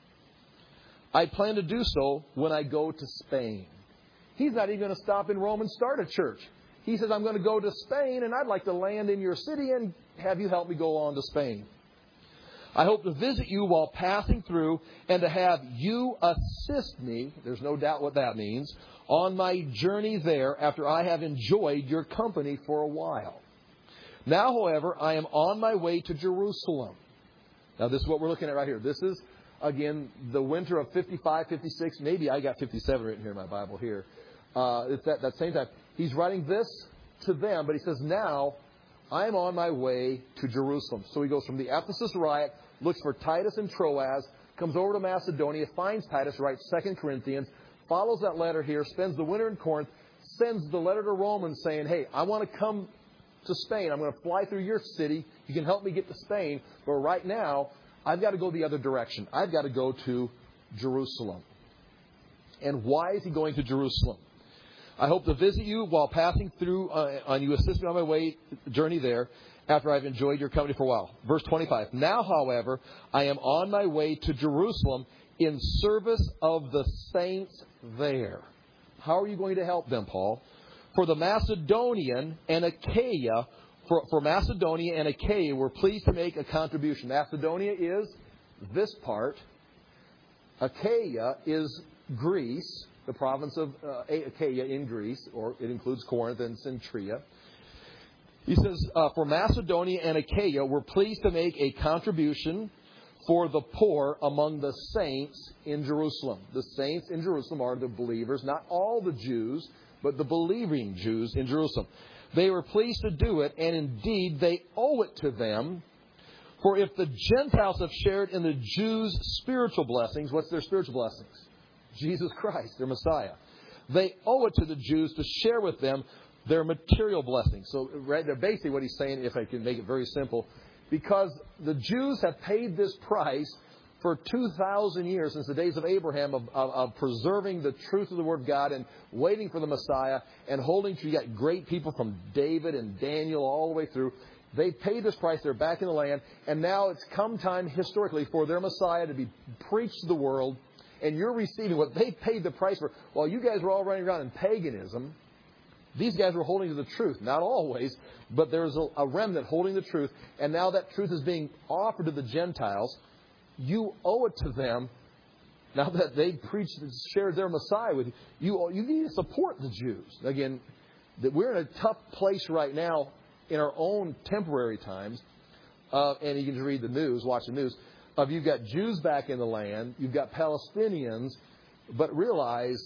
I plan to do so when I go to Spain. He's not even going to stop in Rome and start a church. He says, I'm going to go to Spain, and I'd like to land in your city and have you help me go on to Spain. I hope to visit you while passing through and to have you assist me, there's no doubt what that means, on my journey there after I have enjoyed your company for a while. Now, however, I am on my way to Jerusalem. Now, this is what we're looking at right here. This is, again, the winter of fifty-five, fifty-six. Maybe I got fifty-seven written here in my Bible here. Uh, it's that, that same time. He's writing this to them, but he says, now I'm on my way to Jerusalem. So he goes from the Ephesus riot, looks for Titus and Troas, comes over to Macedonia, finds Titus, writes Second Corinthians, follows that letter here, spends the winter in Corinth, sends the letter to Romans saying, hey, I want to come to Spain. I'm going to fly through your city. You can help me get to Spain. But right now, I've got to go the other direction. I've got to go to Jerusalem. And why is he going to Jerusalem? I hope to visit you while passing through, uh, and you assist me on my way journey there after I've enjoyed your company for a while. Verse twenty-five. Now, however, I am on my way to Jerusalem in service of the saints there. How are you going to help them, Paul? For the Macedonian and Achaia, for, for Macedonia and Achaia, we're pleased to make a contribution. Macedonia is this part. Achaia is Greece, the province of uh, Achaia in Greece, or it includes Corinth and Centria. He says, uh, for Macedonia and Achaia, we're pleased to make a contribution for the poor among the saints in Jerusalem. The saints in Jerusalem are the believers, not all the Jews, but the believing Jews in Jerusalem. They were pleased to do it, and indeed they owe it to them. For if the Gentiles have shared in the Jews' spiritual blessings, what's their spiritual blessings? Jesus Christ, their Messiah. They owe it to the Jews to share with them their material blessings. So right there, basically what he's saying, if I can make it very simple, because the Jews have paid this price for two thousand years, since the days of Abraham, of, of, of preserving the truth of the Word of God and waiting for the Messiah and holding to, you got great people from David and Daniel all the way through. They paid this price. They're back in the land. And now it's come time historically for their Messiah to be preached to the world. And you're receiving what they paid the price for. While you guys were all running around in paganism, these guys were holding to the truth. Not always, but there's a, a remnant holding the truth. And now that truth is being offered to the Gentiles. You owe it to them, now that they preached and shared their Messiah with you, you, you need to support the Jews. Again, that we're in a tough place right now in our own temporary times. Uh, and you can just read the news, watch the news. Of you've got Jews back in the land, you've got Palestinians, but realize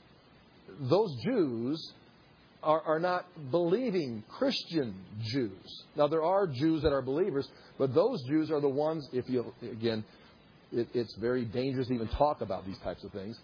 those Jews are, are not believing Christian Jews. Now, there are Jews that are believers, but those Jews are the ones, if you, again, it, it's very dangerous to even talk about these types of things.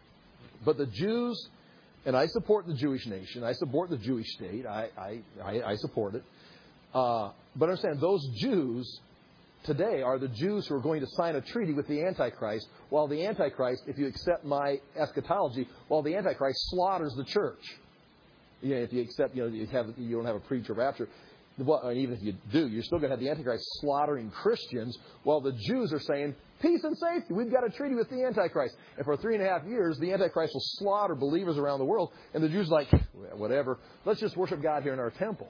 But the Jews, and I support the Jewish nation, I support the Jewish state, I, I, I, I support it. Uh, but understand, those Jews today are the Jews who are going to sign a treaty with the Antichrist, while the Antichrist, if you accept my eschatology, while the Antichrist slaughters the church. You know, if you accept, you know, you, have, you don't have a pre-trib rapture. Well, and even if you do, you're still going to have the Antichrist slaughtering Christians, while the Jews are saying, peace and safety, we've got a treaty with the Antichrist. And for three and a half years, the Antichrist will slaughter believers around the world, and the Jews are like, whatever, let's just worship God here in our temple.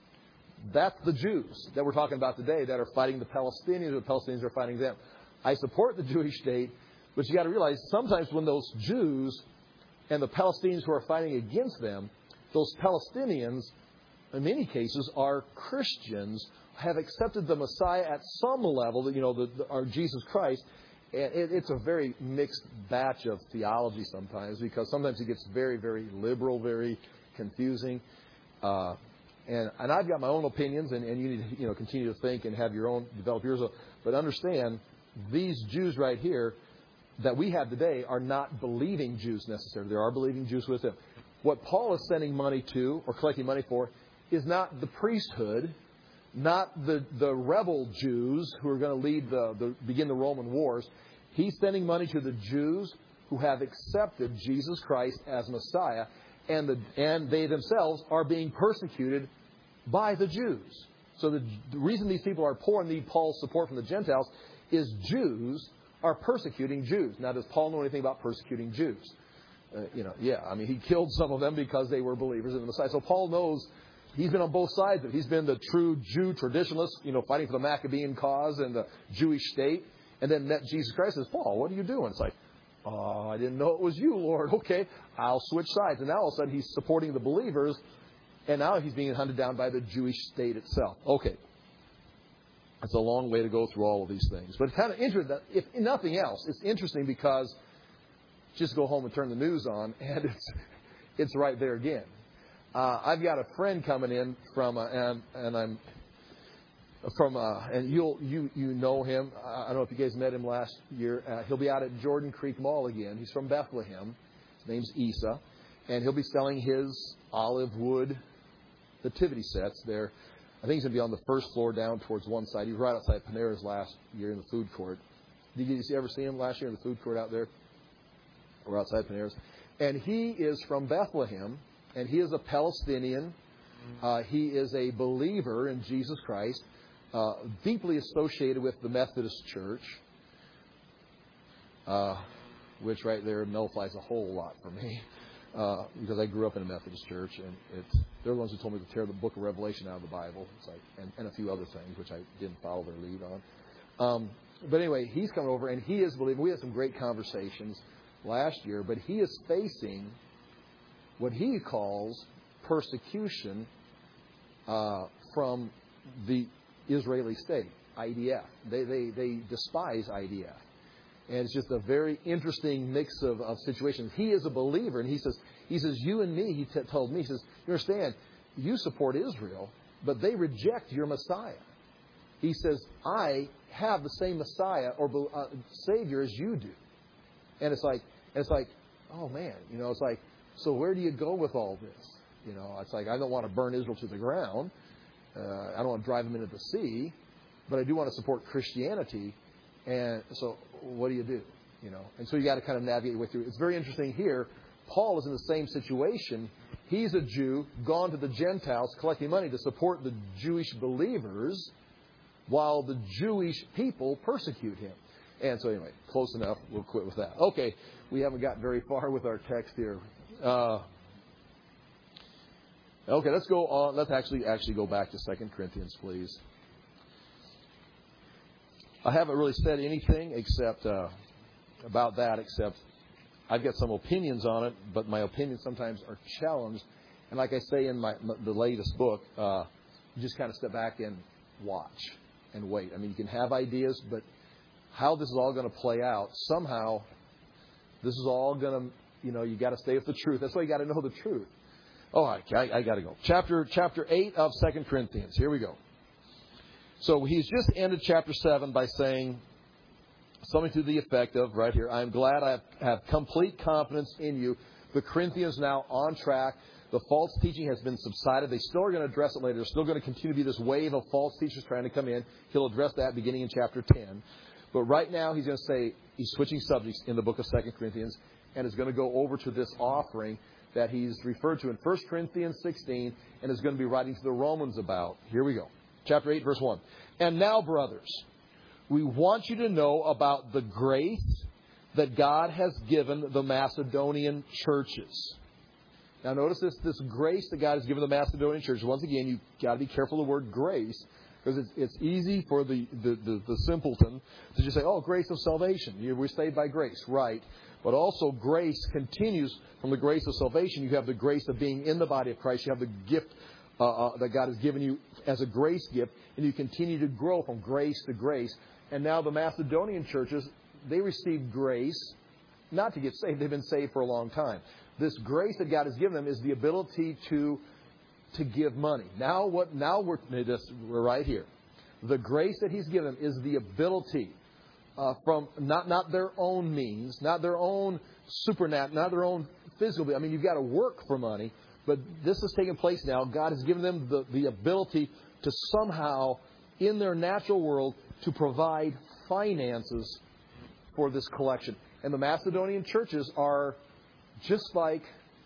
That's the Jews that we're talking about today that are fighting the Palestinians, or the Palestinians are fighting them. I support the Jewish state, but you got to realize sometimes when those Jews and the Palestinians who are fighting against them, those Palestinians, in many cases, are Christians, have accepted the Messiah at some level, you know, the, the, our Jesus Christ. And it, it's a very mixed batch of theology sometimes, because sometimes it gets very, very liberal, very confusing. Uh, and, and I've got my own opinions, and, and you need to, you know, continue to think and have your own, develop yours. But understand, these Jews right here that we have today are not believing Jews necessarily. There are believing Jews with them. What Paul is sending money to, or collecting money for, is not the priesthood, not the, the rebel Jews who are going to lead the, the begin the Roman wars. He's sending money to the Jews who have accepted Jesus Christ as Messiah, and the and they themselves are being persecuted by the Jews. So the, the reason these people are poor and need Paul's support from the Gentiles is Jews are persecuting Jews. Now, does Paul know anything about persecuting Jews? Uh, you know, yeah. I mean, he killed some of them because they were believers in the Messiah. So Paul knows. He's been on both sides of it. He's been the true Jew traditionalist, you know, fighting for the Maccabean cause and the Jewish state. And then met Jesus Christ and says, Paul, what are you doing? It's like, oh, I didn't know it was you, Lord. Okay, I'll switch sides. And now all of a sudden he's supporting the believers. And now he's being hunted down by the Jewish state itself. Okay. It's a long way to go through all of these things. But it's kind of interesting. If nothing else, it's interesting because just go home and turn the news on and it's it's right there again. Uh, I've got a friend coming in from, uh, and, and I'm from, uh, and you'll you you know him. I don't know if you guys met him last year. Uh, he'll be out at Jordan Creek Mall again. He's from Bethlehem. His name's Isa, and he'll be selling his olive wood nativity sets there. I think he's going to be on the first floor down towards one side. He was right outside Panera's last year in the food court. Did you ever see him last year in the food court out there, or outside Panera's? And he is from Bethlehem. And he is a Palestinian. Uh, he is a believer in Jesus Christ, uh, deeply associated with the Methodist Church, uh, which right there nullifies a whole lot for me, uh, because I grew up in a Methodist church, and it's they're the ones who told me to tear the Book of Revelation out of the Bible, it's like, and, and a few other things which I didn't follow their lead on. Um, but anyway, he's coming over, and he is believing. We had some great conversations last year, but he is facing what he calls persecution uh, from the Israeli state. I D F. They, they, they despise I D F. And it's just a very interesting mix of, of situations. He is a believer, and he says, he says, you and me, he t- told me, he says, you understand, you support Israel, but they reject your Messiah. He says, I have the same Messiah or uh, Savior as you do. And it's like, and it's like, oh man, you know, it's like, so where do you go with all this? You know, it's like, I don't want to burn Israel to the ground. Uh, I don't want to drive them into the sea, but I do want to support Christianity. And so what do you do? You know, and so you got to kind of navigate with you. It's very interesting here. Paul is in the same situation. He's a Jew, gone to the Gentiles, collecting money to support the Jewish believers, while the Jewish people persecute him. And so anyway, close enough. We'll quit with that. Okay, we haven't got very far with our text here. Uh, okay, let's go on. Let's actually actually go back to Second Corinthians, please. I haven't really said anything except uh, about that, except I've got some opinions on it, but my opinions sometimes are challenged. And like I say in my the latest book, uh, you just kind of step back and watch and wait. I mean, you can have ideas, but how this is all going to play out, somehow this is all going to, you know, you got to stay with the truth. That's why you got to know the truth. All right, I, I got to go. Chapter chapter eight of Second Corinthians. Here we go. So he's just ended chapter seven by saying something to the effect of, right here, I'm glad I have, have complete confidence in you. The Corinthians now on track. The false teaching has been subsided. They still are going to address it later. There's still going to continue to be this wave of false teachers trying to come in. He'll address that beginning in chapter ten. But right now he's going to say, he's switching subjects in the book of Second Corinthians, and is going to go over to this offering that he's referred to in First Corinthians sixteen, and is going to be writing to the Romans about. Here we go. Chapter eight, verse one. And now, brothers, we want you to know about the grace that God has given the Macedonian churches. Now, notice this, this grace that God has given the Macedonian churches. Once again, you've got to be careful of the word grace, because it's, it's easy for the, the, the, the simpleton to just say, oh, grace of salvation. You, we're saved by grace. Right. But also grace continues from the grace of salvation. You have the grace of being in the body of Christ. You have the gift uh, uh, that God has given you as a grace gift. And you continue to grow from grace to grace. And now the Macedonian churches, they received grace not to get saved. They've been saved for a long time. This grace that God has given them is the ability to to give money. Now what? Now we're, we're right here. The grace that He's given them is the ability uh, from not not their own means, not their own supernatural, not their own physical. I mean, you've got to work for money, but this is taking place now. God has given them the, the ability to somehow, in their natural world, to provide finances for this collection. And the Macedonian churches are just like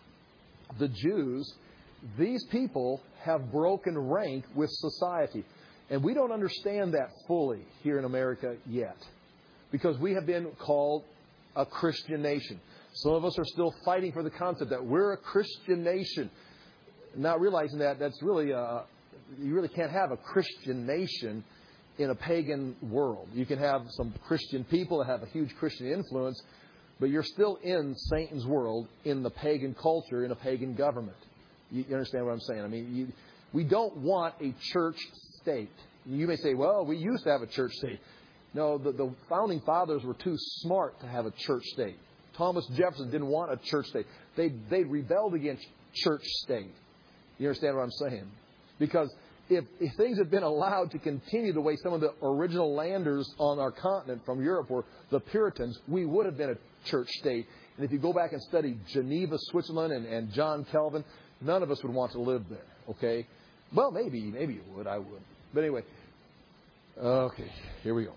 the Jews. These people have broken rank with society. And we don't understand that fully here in America yet, because we have been called a Christian nation. Some of us are still fighting for the concept that we're a Christian nation, not realizing that that's really a, you really can't have a Christian nation in a pagan world. You can have some Christian people that have a huge Christian influence, but you're still in Satan's world, in the pagan culture, in a pagan government. You, you understand what I'm saying? I mean, you, we don't want a church state. You may say, well, we used to have a church state. No, the, the founding fathers were too smart to have a church state. Thomas Jefferson didn't want a church state. They, they rebelled against church state. You understand what I'm saying? Because If, if things had been allowed to continue the way some of the original landers on our continent from Europe were, the Puritans, we would have been a church state. And if you go back and study Geneva, Switzerland, and, and John Calvin, none of us would want to live there. Okay? Well, maybe, maybe you would. I would. But anyway, okay, here we go.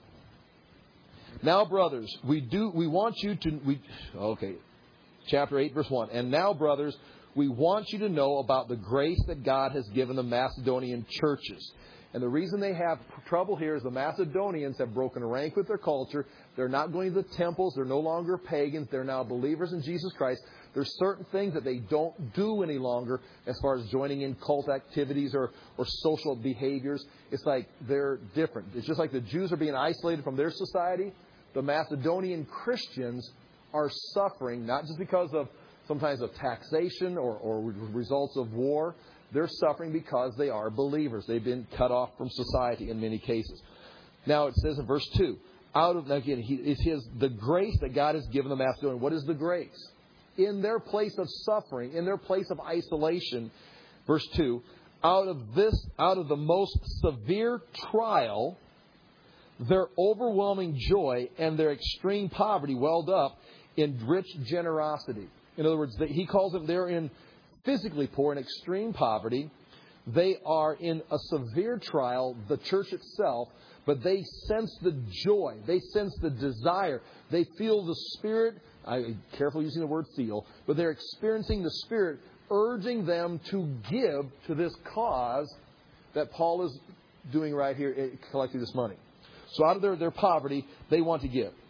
Now, brothers, we do. We want you to. We okay, chapter eight, verse one. And now, brothers, we want you to know about the grace that God has given the Macedonian churches. And the reason they have trouble here is the Macedonians have broken rank with their culture. They're not going to the temples. They're no longer pagans. They're now believers in Jesus Christ. There's certain things that they don't do any longer as far as joining in cult activities or, or social behaviors. It's like they're different. It's just like the Jews are being isolated from their society. The Macedonian Christians are suffering, not just because of sometimes of taxation or, or results of war. They're suffering because they are believers. They've been cut off from society in many cases. Now it says in verse two, out of, now again, he, it's his, the grace that God has given the Macedonians. What is the grace? In their place of suffering, in their place of isolation, verse two, out of this, out of the most severe trial, their overwhelming joy and their extreme poverty welled up in rich generosity. In other words, he calls them, they're in physically poor and extreme poverty. They are in a severe trial, the church itself, but they sense the joy. They sense the desire. They feel the Spirit. I'm careful using the word feel, but they're experiencing the Spirit urging them to give to this cause that Paul is doing right here, collecting this money. So out of their, their poverty, they want to give.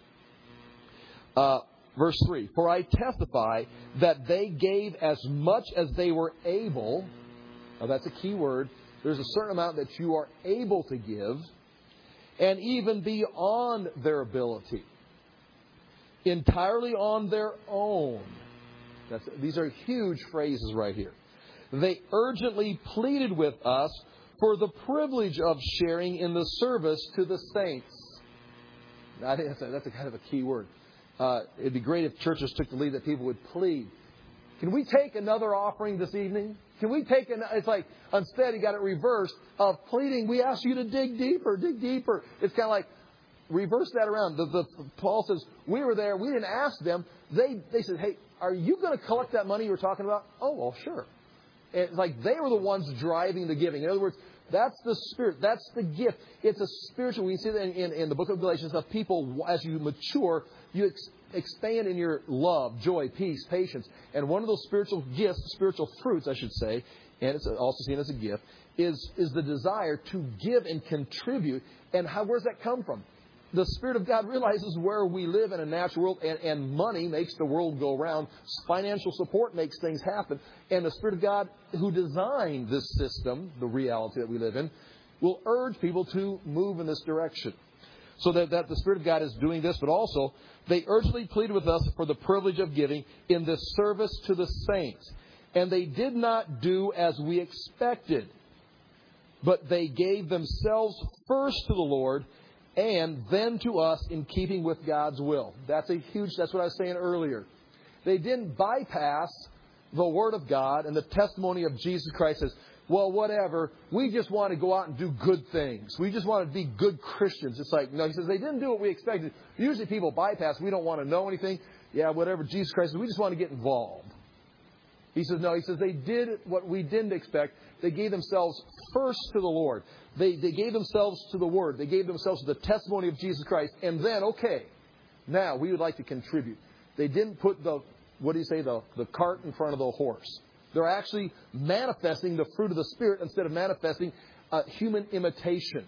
Uh, verse three, for I testify that they gave as much as they were able. Now that's a key word. There's a certain amount that you are able to give, and even beyond their ability. Entirely on their own. That's, these are huge phrases right here. They urgently pleaded with us for the privilege of sharing in the service to the saints. I think that's a, that's a kind of a key word. Uh, it'd be great if churches took the lead that people would plead. Can we take another offering this evening? Can we take an, it's like, instead he got it reversed of pleading. We ask you to dig deeper, dig deeper. It's kind of like, reverse that around. The, the, Paul says, we were there. We didn't ask them. They, they said, hey, are you going to collect that money you were talking about? Oh, well, sure. It's like they were the ones driving the giving. In other words, that's the Spirit. That's the gift. It's a spiritual. We see that in, in, in the book of Galatians of people, as you mature, you ex, expand in your love, joy, peace, patience. And one of those spiritual gifts, spiritual fruits, I should say, and it's also seen as a gift, is, is the desire to give and contribute. And how, where's that come from? The Spirit of God realizes where we live in a natural world, and, and money makes the world go round. Financial support makes things happen. And the Spirit of God, who designed this system, the reality that we live in, will urge people to move in this direction. So that, that the Spirit of God is doing this, but also they urgently pleaded with us for the privilege of giving in this service to the saints. And they did not do as we expected, but they gave themselves first to the Lord and then to us in keeping with God's will. That's a huge, that's what I was saying earlier. They didn't bypass the Word of God and the testimony of Jesus Christ as, well, whatever, we just want to go out and do good things. We just want to be good Christians. It's like, no, he says, they didn't do what we expected. Usually people bypass, we don't want to know anything. Yeah, whatever, Jesus Christ says, we just want to get involved. He says, no, he says, they did what we didn't expect. They gave themselves first to the Lord. They, they gave themselves to the Word. They gave themselves to the testimony of Jesus Christ. And then, okay, now we would like to contribute. They didn't put the, what do you say, the, the cart in front of the horse. They're actually manifesting the fruit of the Spirit instead of manifesting uh, human imitation,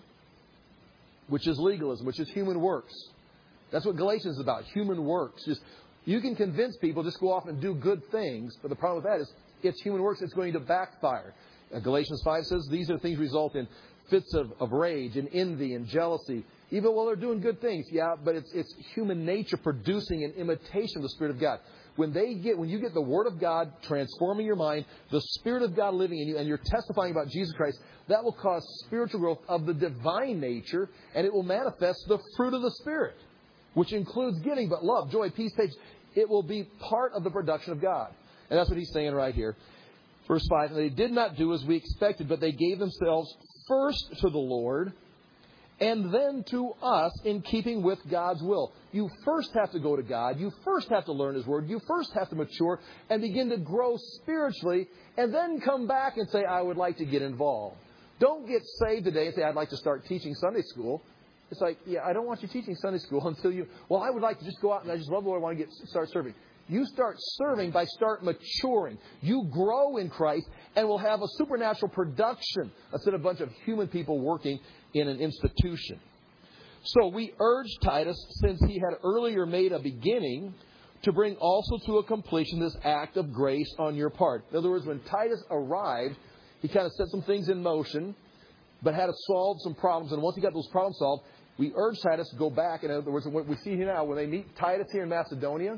which is legalism, which is human works. That's what Galatians is about, human works. Just, you can convince people just go off and do good things, but the problem with that is it's human works. It's going to backfire. Uh, Galatians five says these are things result in fits of, of rage and envy and jealousy. Even while they're doing good things, yeah, but it's it's human nature producing an imitation of the Spirit of God. When they get, when you get the Word of God transforming your mind, the Spirit of God living in you, and you're testifying about Jesus Christ, that will cause spiritual growth of the divine nature, and it will manifest the fruit of the Spirit, which includes giving, but love, joy, peace, patience. It will be part of the production of God. And that's what he's saying right here. Verse five, and they did not do as we expected, but they gave themselves first to the Lord and then to us in keeping with God's will. You first have to go to God. You first have to learn His Word. You first have to mature and begin to grow spiritually, and then come back and say, I would like to get involved. Don't get saved today and say, I'd like to start teaching Sunday school. It's like, yeah, I don't want you teaching Sunday school until you, well, I would like to just go out and I just love the Lord. I want to get start serving. You start serving by start maturing. You grow in Christ and will have a supernatural production instead of a bunch of human people working in an institution. So we urge Titus, since he had earlier made a beginning, to bring also to a completion this act of grace on your part. In other words, when Titus arrived, he kind of set some things in motion, but had to solve some problems. And once he got those problems solved, we urge Titus to go back. In other words, what we see here now, when they meet Titus here in Macedonia,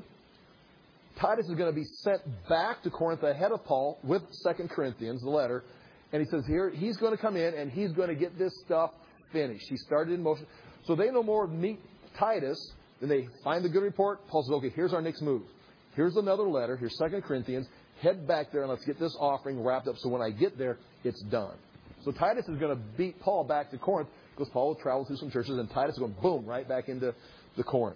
Titus is going to be sent back to Corinth ahead of Paul with Second Corinthians, the letter. And he says here, he's going to come in and he's going to get this stuff finished. He started in motion. So they no more meet Titus than they find the good report. Paul says, okay, here's our next move. Here's another letter. Here's Second Corinthians. Head back there and let's get this offering wrapped up so when I get there, it's done. So Titus is going to beat Paul back to Corinth because Paul will travel through some churches and Titus is going boom right back into the Corinth.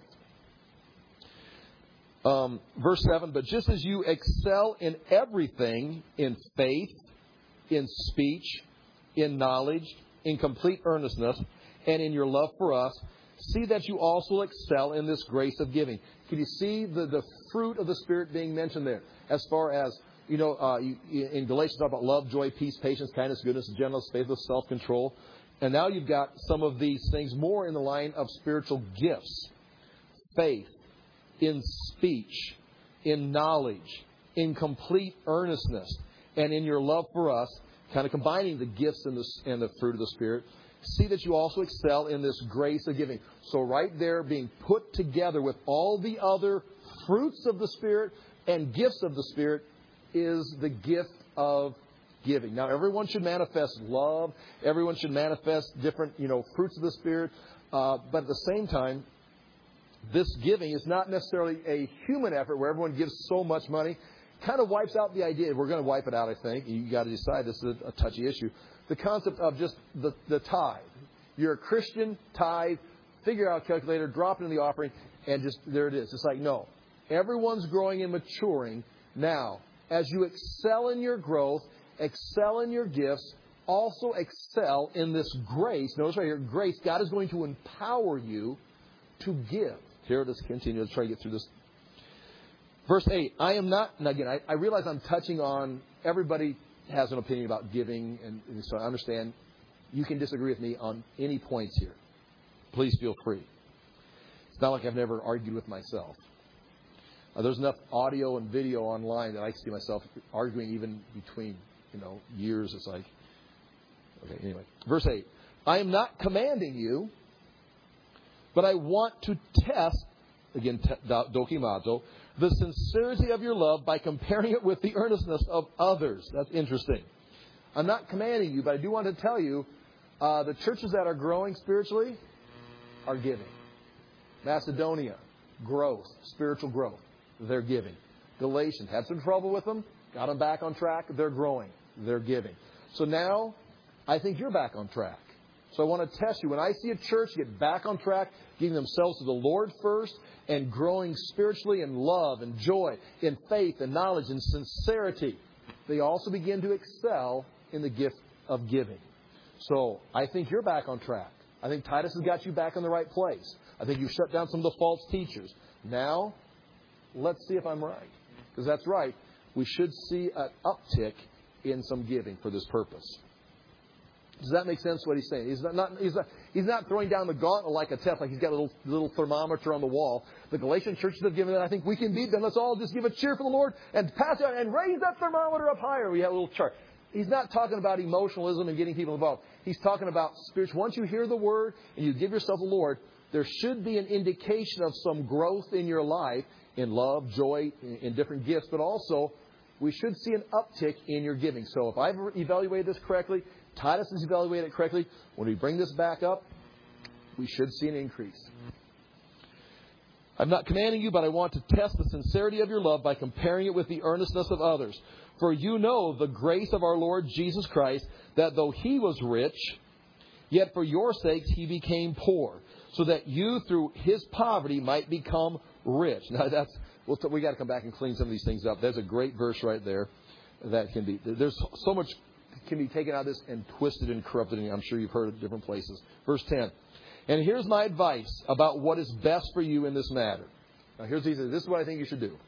Um, verse seven, but just as you excel in everything, in faith, in speech, in knowledge, in complete earnestness, and in your love for us, see that you also excel in this grace of giving. Can you see the, the fruit of the Spirit being mentioned there? As far as, you know, uh, you, in Galatians, talk about love, joy, peace, patience, kindness, goodness, gentleness, faithfulness, self-control. And now you've got some of these things more in the line of spiritual gifts. Faith, in speech, in knowledge, in complete earnestness, and in your love for us, kind of combining the gifts and the, and the fruit of the Spirit. See that you also excel in this grace of giving. So right there, being put together with all the other fruits of the Spirit and gifts of the Spirit is the gift of giving. Now, everyone should manifest love. Everyone should manifest different, you know, fruits of the Spirit. Uh, but at the same time, this giving is not necessarily a human effort where everyone gives so much money. Kind of wipes out the idea. We're going to wipe it out, I think. You got to decide. This is a, a touchy issue. The concept of just the, the tithe. You're a Christian, tithe, figure out a calculator, drop it in the offering, and just there it is. It's like, no. Everyone's growing and maturing. Now, as you excel in your growth, excel in your gifts, also excel in this grace. Notice right here, grace. God is going to empower you to give. Here it is. Continue. Let's try to get through this. Verse eight. I am not, and again, I, I realize I'm touching on, everybody has an opinion about giving, and, and so I understand you can disagree with me on any points here. Please feel free. It's not like I've never argued with myself. Uh, there's enough audio and video online that I can see myself arguing even between, you know, years. It's like, okay, anyway. Verse eight. I am not commanding you, but I want to test, again, dokimato, the sincerity of your love by comparing it with the earnestness of others. That's interesting. I'm not commanding you, but I do want to tell you, uh, the churches that are growing spiritually are giving. Macedonia, growth, spiritual growth. They're giving. Galatians, had some trouble with them, got them back on track. They're growing. They're giving. So now, I think you're back on track. So I want to test you. When I see a church get back on track, giving themselves to the Lord first, and growing spiritually in love and joy, in faith and knowledge and sincerity, they also begin to excel in the gift of giving. So I think you're back on track. I think Titus has got you back in the right place. I think you've shut down some of the false teachers. Now, let's see if I'm right. Because that's right. We should see an uptick in some giving for this purpose. Does that make sense what he's saying? He's not, not, he's not, he's not throwing down the gauntlet like a test, like he's got a little, little thermometer on the wall. The Galatian churches have given it. I think we can beat them. Let's all just give a cheer for the Lord and pass it out and raise that thermometer up higher. We have a little chart. He's not talking about emotionalism and getting people involved. He's talking about spiritual. Once you hear the word and you give yourself to the Lord, there should be an indication of some growth in your life in love, joy, in, in different gifts, but also we should see an uptick in your giving. So if I've evaluated this correctly, Titus has evaluated it correctly, when we bring this back up, we should see an increase. I'm not commanding you, but I want to test the sincerity of your love by comparing it with the earnestness of others. For you know the grace of our Lord Jesus Christ, that though he was rich, yet for your sakes he became poor, so that you through his poverty might become rich. Now that's we'll t- we got to come back and clean some of these things up. There's a great verse right there that can be. There's so much can be taken out of this and twisted and corrupted, and I'm sure you've heard it in different places. Verse ten. And here's my advice about what is best for you in this matter. Now here's he says, this is what I think you should do.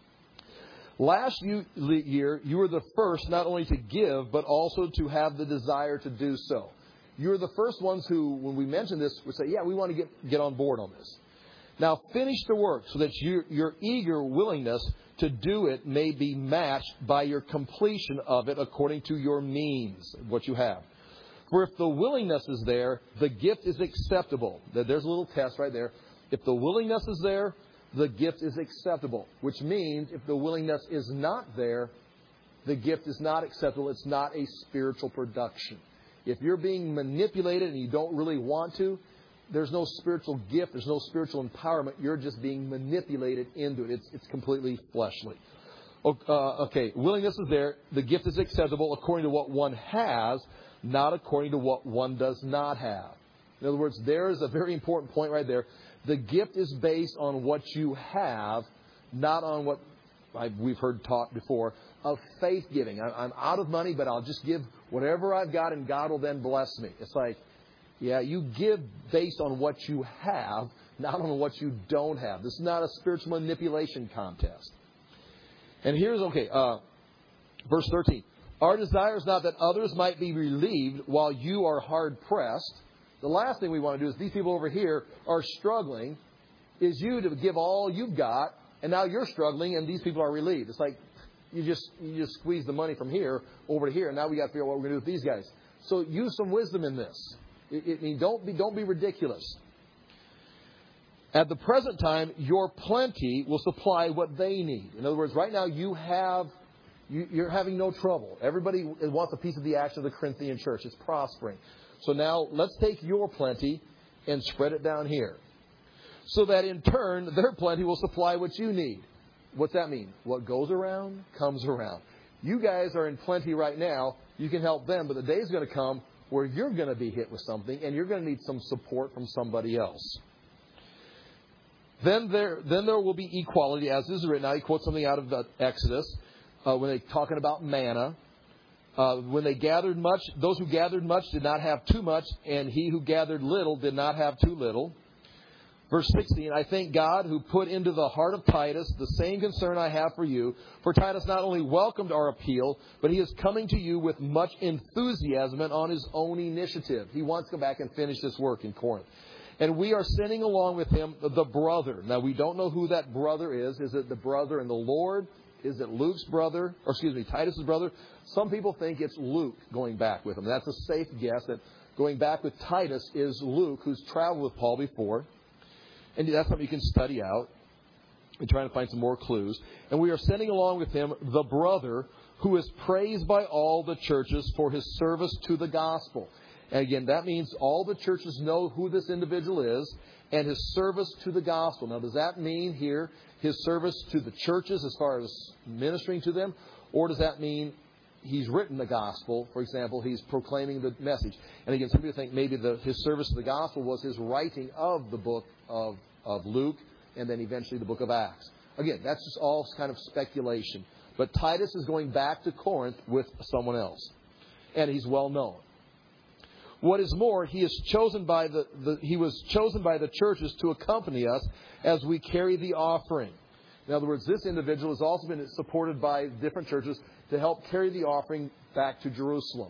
Last year, you were the first not only to give, but also to have the desire to do so. You were the first ones who, when we mentioned this, would say, yeah, we want to get, get on board on this. Now finish the work so that your, your eager willingness to do it may be matched by your completion of it according to your means, what you have. For if the willingness is there, the gift is acceptable. There's a little test right there. If the willingness is there, the gift is acceptable. Which means if the willingness is not there, the gift is not acceptable. It's not a spiritual production. If you're being manipulated and you don't really want to, there's no spiritual gift. There's no spiritual empowerment. You're just being manipulated into it. It's, it's completely fleshly. Uh, okay, willingness is there. The gift is acceptable according to what one has, not according to what one does not have. In other words, there is a very important point right there. The gift is based on what you have, not on what I, we've heard taught before, of faith giving. I, I'm out of money, but I'll just give whatever I've got and God will then bless me. It's like, yeah, you give based on what you have, not on what you don't have. This is not a spiritual manipulation contest. And here's, okay, uh, verse thirteen. Our desire is not that others might be relieved while you are hard-pressed. The last thing we want to do is these people over here are struggling, is you to give all you've got, and now you're struggling, and these people are relieved. It's like you just you just squeeze the money from here over to here, and now we got to figure out what we're going to do with these guys. So use some wisdom in this. It, it, don't be don't be ridiculous. At the present time, your plenty will supply what they need. In other words, right now you have you, you're having no trouble. Everybody wants a piece of the action of the Corinthian church. It's prospering. So now let's take your plenty and spread it down here, so that in turn their plenty will supply what you need. What's that mean? What goes around comes around. You guys are in plenty right now. You can help them, but the day's going to come where you're going to be hit with something, and you're going to need some support from somebody else. Then there, then there will be equality, as is written. Now he quotes something out of the Exodus uh, when they're talking about manna. Uh, when they gathered much, those who gathered much did not have too much, and he who gathered little did not have too little. Verse sixteen, I thank God who put into the heart of Titus the same concern I have for you. For Titus not only welcomed our appeal, but he is coming to you with much enthusiasm and on his own initiative. He wants to go back and finish this work in Corinth. And we are sending along with him the brother. Now, we don't know who that brother is. Is it the brother in the Lord? Is it Luke's brother? Or excuse me, Titus's brother? Some people think it's Luke going back with him. That's a safe guess that going back with Titus is Luke, who's traveled with Paul before. And that's something you can study out. We're trying to find some more clues. And we are sending along with him the brother who is praised by all the churches for his service to the gospel. And again, that means all the churches know who this individual is and his service to the gospel. Now, does that mean here his service to the churches as far as ministering to them? Or does that mean he's written the gospel? For example, he's proclaiming the message. And again, some people think maybe the, his service to the gospel was his writing of the book of, of Luke and then eventually the book of Acts. Again, that's just all kind of speculation. But Titus is going back to Corinth with someone else. And he's well known. What is more, he is chosen by the, the he was chosen by the churches to accompany us as we carry the offering. In other words, this individual has also been supported by different churches to help carry the offering back to Jerusalem.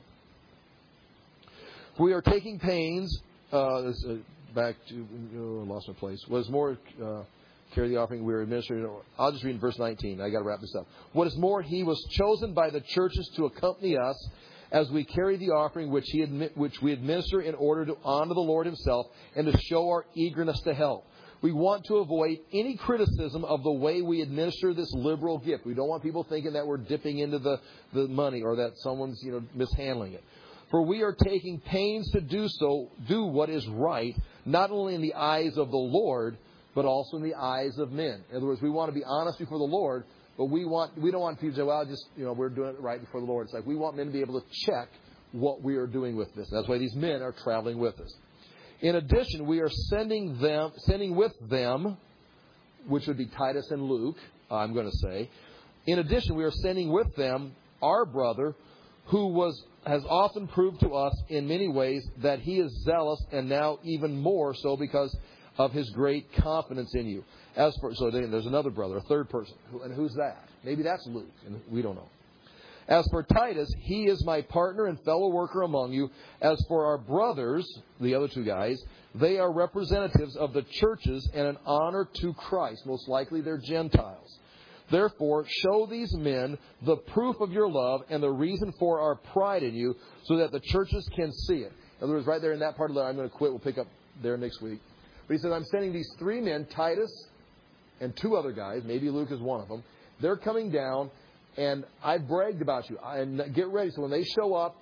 We are taking pains, uh, back to, oh, I lost my place. What is more, uh, carry the offering, we are administering. I'll just read in verse nineteen. I got to wrap this up. What is more, he was chosen by the churches to accompany us as we carry the offering which he admi- which we administer in order to honor the Lord himself and to show our eagerness to help. We want to avoid any criticism of the way we administer this liberal gift. We don't want people thinking that we're dipping into the, the money or that someone's, you know, mishandling it. For we are taking pains to do so, do what is right, not only in the eyes of the Lord, but also in the eyes of men. In other words, we want to be honest before the Lord, but we want we don't want people to say, well, just, you know, we're doing it right before the Lord. It's like we want men to be able to check what we are doing with this. That's why these men are traveling with us. In addition, we are sending them, sending with them, which would be Titus and Luke, I'm going to say. In addition, we are sending with them our brother, who was has often proved to us in many ways that he is zealous, and now even more so because of his great confidence in you. As for so there's another brother, a third person, and who's that? Maybe that's Luke, and we don't know. As for Titus, he is my partner and fellow worker among you. As for our brothers, the other two guys, they are representatives of the churches and an honor to Christ. Most likely they're Gentiles. Therefore, show these men the proof of your love and the reason for our pride in you, so that the churches can see it. In other words, right there in that part of the I'm going to quit. We'll pick up there next week. But he says, I'm sending these three men, Titus and two other guys. Maybe Luke is one of them. They're coming down. And I bragged about you. And get ready. So when they show up,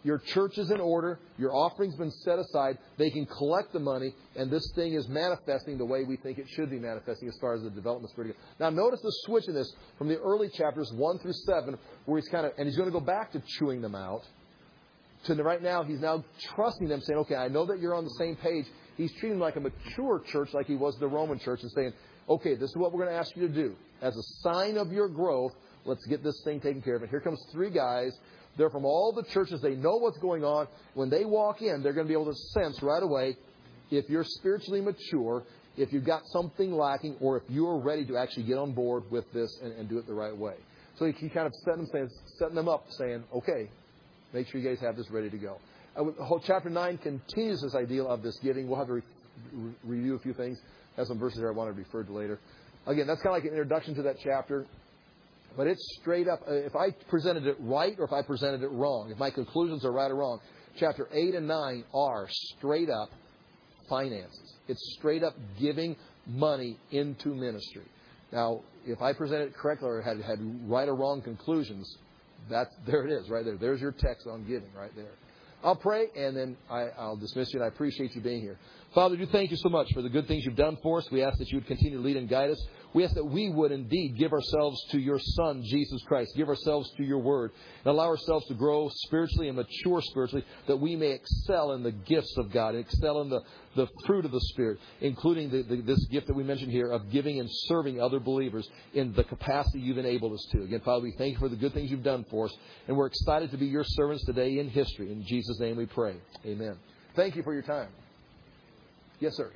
Your church is in order. Your offering's been set aside. They can collect the money, and this thing is manifesting the way we think it should be manifesting as far as the development spirit goes. Now, notice the switch in this from the early chapters one through seven, where he's kind of, and he's going to go back to chewing them out. To the, right now, he's now trusting them, saying, okay, I know that you're on the same page. He's treating them like a mature church, like he was the Roman church, and saying, okay, this is what we're going to ask you to do. As a sign of your growth, let's get this thing taken care of. And here comes three guys. They're from all the churches. They know what's going on. When they walk in, they're going to be able to sense right away if you're spiritually mature, if you've got something lacking, or if you're ready to actually get on board with this and, and do it the right way. So he, he kind of setting them, saying, setting them up, saying, okay, make sure you guys have this ready to go. Uh, whole chapter nine continues this idea of this giving. We'll have to re- re- review a few things. I have some verses there I want to refer to later. Again, that's kind of like an introduction to that chapter. But it's straight up, if I presented it right or if I presented it wrong, if my conclusions are right or wrong, chapter eight and nine are straight up finances. It's straight up giving money into ministry. Now, if I presented it correctly or had, had right or wrong conclusions, that's, there it is, right there. There's your text on giving right there. I'll pray, and then I, I'll dismiss you, and I appreciate you being here. Father, we thank you so much for the good things you've done for us. We ask that you would continue to lead and guide us. We ask that we would indeed give ourselves to your Son, Jesus Christ. Give ourselves to your Word. And allow ourselves to grow spiritually and mature spiritually, that we may excel in the gifts of God, excel in the, the fruit of the Spirit, including the, the, this gift that we mentioned here of giving and serving other believers in the capacity you've enabled us to. Again, Father, we thank you for the good things you've done for us. And we're excited to be your servants today in history. In Jesus' name we pray. Amen. Thank you for your time. Yes, sir.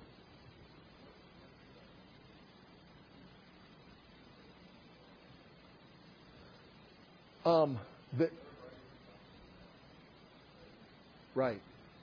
Um, the, right.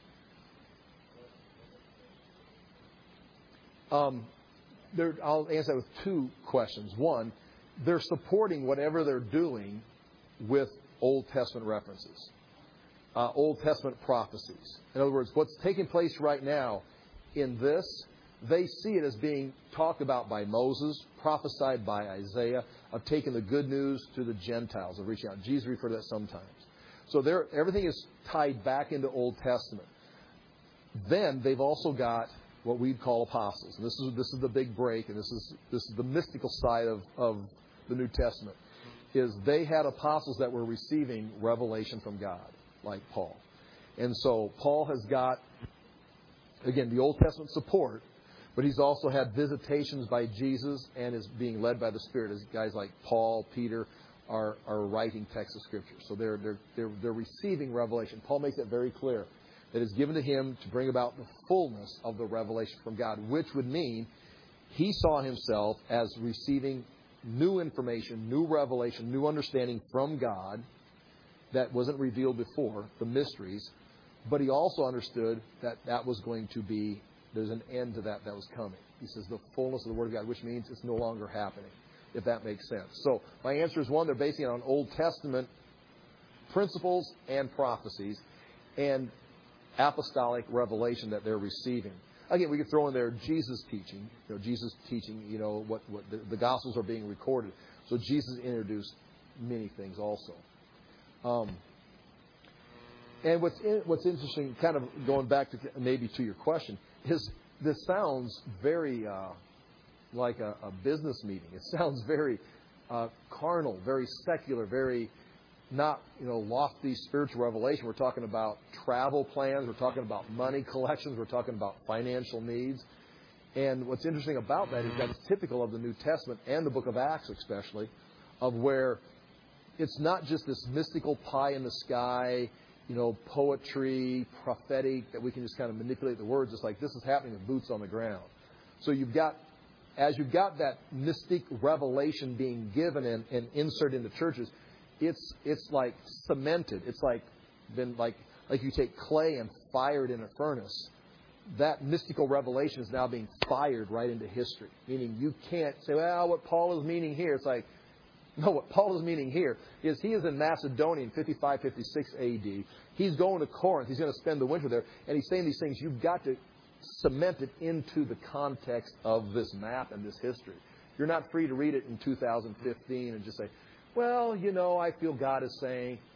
Um, there, I'll answer that with two questions. One, they're supporting whatever they're doing with Old Testament references, uh, Old Testament prophecies. In other words, what's taking place right now in this, they see it as being talked about by Moses, prophesied by Isaiah, of taking the good news to the Gentiles, of reaching out. Jesus referred to that sometimes. So there, everything is tied back into Old Testament. Then they've also got what we'd call apostles. And this is this is the big break, and this is this is the mystical side of, of the New Testament, is they had apostles that were receiving revelation from God, like Paul. And so Paul has got, again, the Old Testament support, but he's also had visitations by Jesus and is being led by the Spirit as guys like Paul, Peter are, are writing texts of Scripture. So they're, they're, they're, they're receiving revelation. Paul makes it very clear that it's given to him to bring about the fullness of the revelation from God, which would mean he saw himself as receiving new information, new revelation, new understanding from God that wasn't revealed before, the mysteries. But he also understood that that was going to be, there's an end to that that was coming. He says the fullness of the Word of God, which means it's no longer happening, if that makes sense. So my answer is one, they're basing it on Old Testament principles and prophecies and apostolic revelation that they're receiving. Again, we could throw in there Jesus teaching, you know, Jesus teaching, you know, what, what the, the Gospels are being recorded. So Jesus introduced many things also. Um, And what's in, what's interesting, kind of going back to maybe to your question, is this sounds very uh, like a, a business meeting. It sounds very uh, carnal, very secular, very not, you know, lofty spiritual revelation. We're talking about travel plans. We're talking about money collections. We're talking about financial needs. And what's interesting about that is that it's typical of the New Testament and the book of Acts especially, of where it's not just this mystical pie in the sky, you know, poetry, prophetic, that we can just kind of manipulate the words. It's like this is happening with boots on the ground. So you've got, as you've got that mystic revelation being given and, and inserted into churches, it's it's like cemented. It's like been like like you take clay and fire it in a furnace. That mystical revelation is now being fired right into history. Meaning you can't say, well, what Paul is meaning here. It's like, no, what Paul is meaning here is he is in Macedonia in fifty-five, fifty-six A D. He's going to Corinth. He's going to spend the winter there. And he's saying these things. You've got to cement it into the context of this map and this history. You're not free to read it in two thousand fifteen and just say, well, you know, I feel God is saying.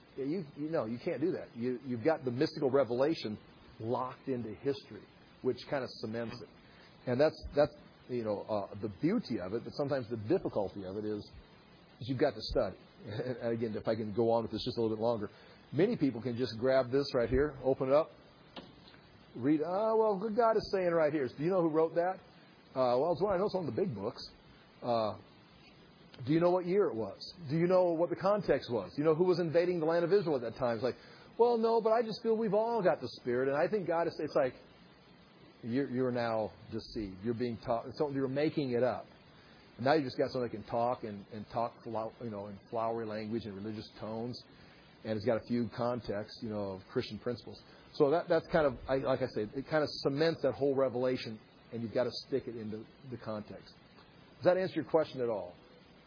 You, you know, you can't do that. You, you've got the mystical revelation locked into history, which kind of cements it. And that's, that's you know, uh, the beauty of it, but sometimes the difficulty of it is, is you've got to study. And again, if I can go on with this just a little bit longer, many people can just grab this right here, open it up, read, oh, well, good God is saying right here. Do you know who wrote that? Uh, well, it's one I know, it's one of the big books. Uh, do you know what year it was? Do you know what the context was? Do you know who was invading the land of Israel at that time? It's like, well, no, but I just feel we've all got the Spirit, and I think God is, it's like, you're, you're now deceived. You're being taught, so you're making it up. And now you just got someone that can talk and, and talk, you know, in flowery language and religious tones, and it's got a few contexts, you know, of Christian principles. So that that's kind of, I, like I said, it kind of cements that whole revelation, and you've got to stick it into the context. Does that answer your question at all?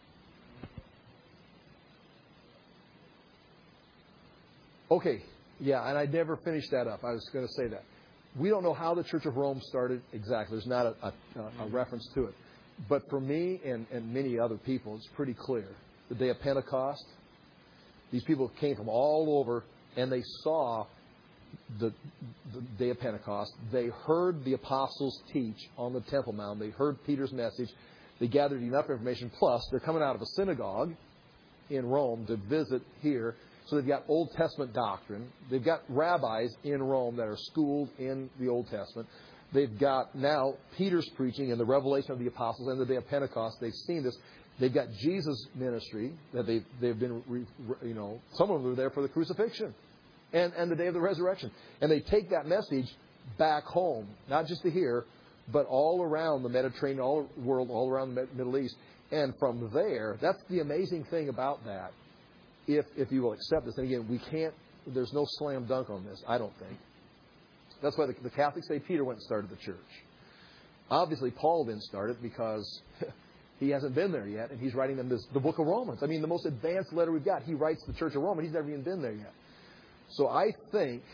Okay, yeah, and I never finished that up. I was going to say that. We don't know how the Church of Rome started exactly. There's not a, a, a reference to it. But for me and, and many other people, it's pretty clear. The day of Pentecost, these people came from all over, and they saw the, the day of Pentecost. They heard the apostles teach on the Temple Mount. They heard Peter's message. They gathered enough information. Plus, they're coming out of a synagogue in Rome to visit here. So they've got Old Testament doctrine. They've got rabbis in Rome that are schooled in the Old Testament. They've got now Peter's preaching and the revelation of the apostles and the day of Pentecost. They've seen this. They've got Jesus' ministry that they've, they've been, you know, some of them were there for the crucifixion and, and the day of the resurrection. And they take that message back home, not just to here, but all around the Mediterranean all world, all around the Middle East. And from there, that's the amazing thing about that. If if you will accept this, and again, we can't, there's no slam dunk on this, I don't think. That's why the, the Catholics say Peter went and started the church. Obviously, Paul didn't start it because he hasn't been there yet, and he's writing them this, the book of Romans. I mean, the most advanced letter we've got. He writes the Church of Rome, and he's never even been there yet. So I think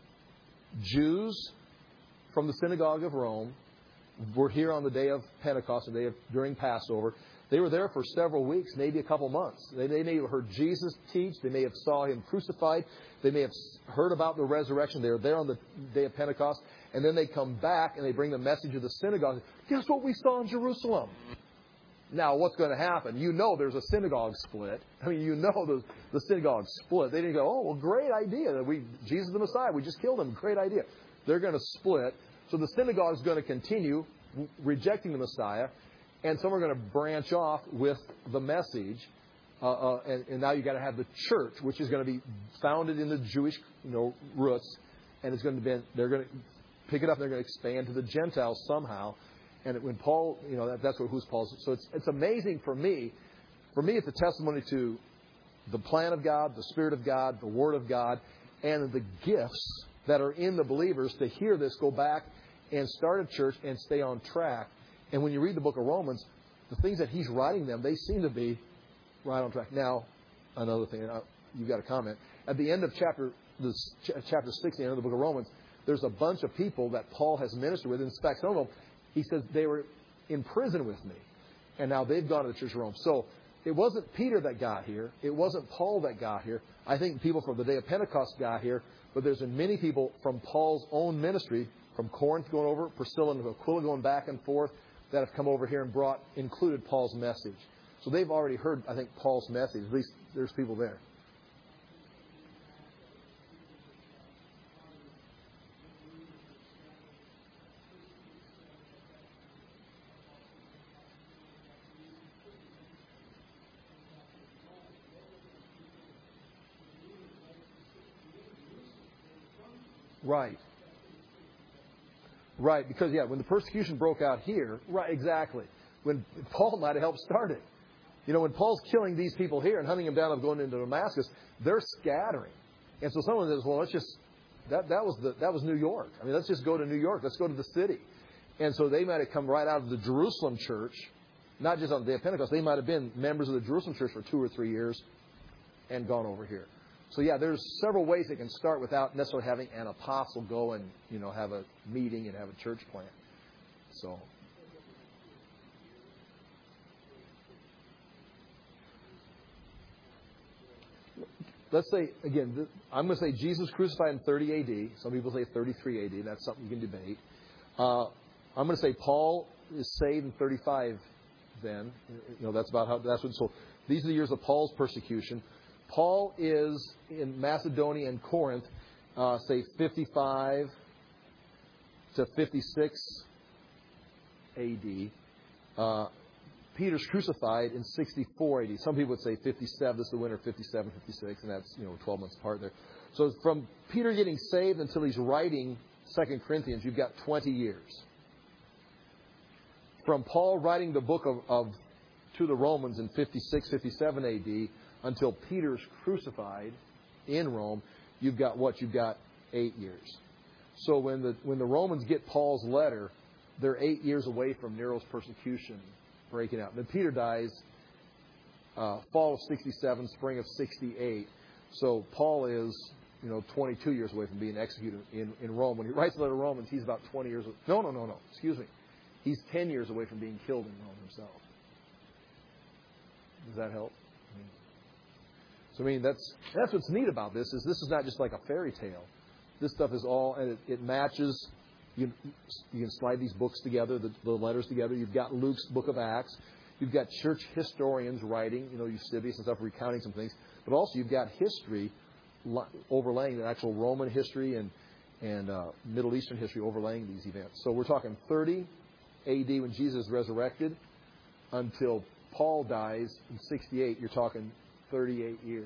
Jews from the synagogue of Rome were here on the day of Pentecost, the day of during Passover. They were there for several weeks, maybe a couple months. They, they may have heard Jesus teach. They may have saw Him crucified. They may have heard about the resurrection. They were there on the day of Pentecost. And then they come back and they bring the message of the synagogue. Guess what we saw in Jerusalem? Now, what's going to happen? You know there's a synagogue split. I mean, you know the, the synagogue split. They didn't go, oh, well, great idea. that we Jesus the Messiah, we just killed him. Great idea. They're going to split. So the synagogue is going to continue rejecting the Messiah. And some are going to branch off with the message. Uh, uh, and, and now you've got to have the church, which is going to be founded in the Jewish, you know, roots. And it's going to be, they're going to pick it up and they're going to expand to the Gentiles somehow. And when Paul, you know, that, that's what who's Paul's. So it's it's amazing for me. For me, it's a testimony to the plan of God, the Spirit of God, the Word of God, and the gifts that are in the believers to hear this, go back and start a church and stay on track. And when you read the book of Romans, the things that he's writing them, they seem to be right on track. Now, another thing, you've got a comment. At the end of chapter this, chapter six, the end of the book of Romans, there's a bunch of people that Paul has ministered with. In fact, some of them, he says, they were in prison with me. And now they've gone to the Church of Rome. So it wasn't Peter that got here. It wasn't Paul that got here. I think people from the day of Pentecost got here. But there's been many people from Paul's own ministry, from Corinth going over, Priscilla and Aquila going back and forth, that have come over here and brought, included Paul's message. So they've already heard, I think, Paul's message. At least there's people there. Right. Right, because, yeah, when the persecution broke out here, right, exactly. When Paul might have helped start it. You know, when Paul's killing these people here and hunting them down and going into Damascus, they're scattering. And so someone says, well, let's just, that, that was the, that was New York. I mean, let's just go to New York. Let's go to the city. And so they might have come right out of the Jerusalem church, not just on the day of Pentecost. They might have been members of the Jerusalem church for two or three years and gone over here. So, yeah, there's several ways it can start without necessarily having an apostle go and, you know, have a meeting and have a church plant. So, let's say, again, th- I'm going to say Jesus crucified in thirty A D. Some people say thirty-three A D. That's something you can debate. Uh, I'm going to say Paul is saved in thirty-five then. You know, that's about how, that's what, so these are the years of Paul's persecution. Paul is in Macedonia and Corinth, uh, say fifty-five to fifty-six A D. Uh, Peter's crucified in sixty-four A D. Some people would say fifty-seven. This is the winter of fifty-seven, fifty-six, and that's, you know, twelve months apart there. So from Peter getting saved until he's writing Second Corinthians, you've got twenty years. From Paul writing the book of, of to the Romans in fifty-six, fifty-seven A D until Peter's crucified in Rome, you've got what? You've got eight years. So when the when the Romans get Paul's letter, they're eight years away from Nero's persecution breaking out. Then Peter dies uh, fall of sixty-seven, spring of sixty-eight. So Paul is, you know, twenty-two years away from being executed in, in Rome. When he writes the letter to Romans, he's about twenty years. No, no, no, no. Excuse me. He's ten years away from being killed in Rome himself. Does that help? So I mean, that's that's what's neat about this is this is not just like a fairy tale. This stuff is all, and it, it matches. You, you can slide these books together, the, the letters together. You've got Luke's book of Acts. You've got church historians writing, you know, Eusebius and stuff, recounting some things. But also you've got history overlaying the actual Roman history and, and uh, Middle Eastern history overlaying these events. So we're talking thirty A D when Jesus is resurrected until Paul dies in sixty-eight. You're talking thirty-eight years.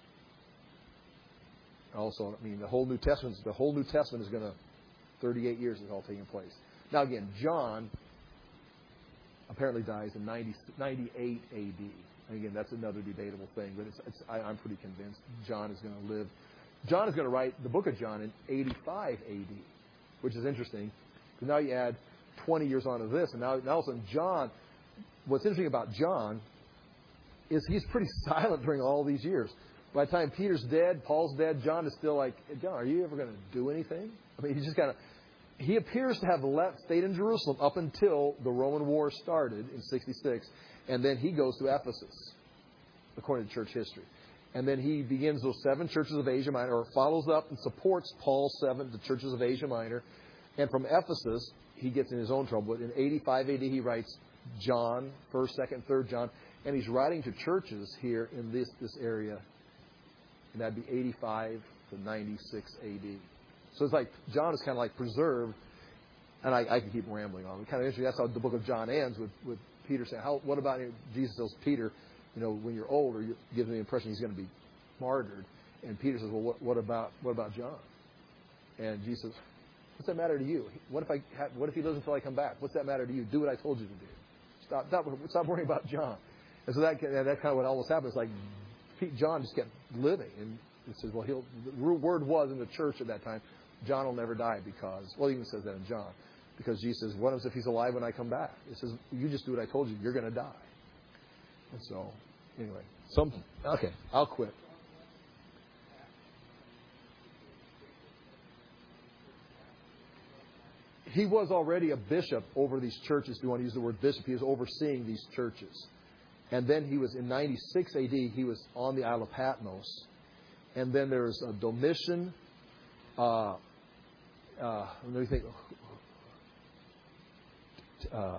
Also, I mean, the whole New Testament, the whole New Testament is going to, thirty-eight years is all taking place. Now again, John apparently dies in ninety, ninety-eight A D. And again, that's another debatable thing, but it's, it's, I, I'm pretty convinced John is going to live. John is going to write the book of John in eighty-five A D, which is interesting. Because now you add twenty years onto this, and now, now all of a sudden John, what's interesting about John is he's pretty silent during all these years. By the time Peter's dead, Paul's dead, John is still like, hey, John, are you ever going to do anything? I mean, he just kind of, he appears to have left, stayed in Jerusalem up until the Roman war started in sixty-six, and then he goes to Ephesus, according to church history. And then he begins those seven churches of Asia Minor, or follows up and supports Paul's seven, the churches of Asia Minor. And from Ephesus, he gets in his own trouble. But in eighty-five A D, he writes John, first, second, third John, and he's writing to churches here in this, this area. And that'd be eighty-five to ninety-six A D. So it's like John is kind of like preserved, and I, I can keep rambling on. It's kind of interesting. That's how the book of John ends with, with Peter saying, "How? What about Jesus?" Tells Peter, "You know, when you're older, you gives me the impression he's going to be martyred." And Peter says, "Well, what, what about what about John?" And Jesus says, "What's that matter to you? What if I? Have, what if he lives until I come back? What's that matter to you? Do what I told you to do. Stop, stop, stop worrying about John." And so that that kind of what almost happens. Like John just kept living, and it says, "Well, he'll." The word was in the church at that time, John will never die because. Well, he even says that in John, because Jesus says, "What if he's alive when I come back?" It says, "You just do what I told you. You're going to die." And so, anyway, some okay. I'll quit. He was already a bishop over these churches. If you want to use the word bishop, he was overseeing these churches. And then he was in ninety-six A D, he was on the Isle of Patmos. And then there's a Domitian. Uh, uh, let me think. Uh,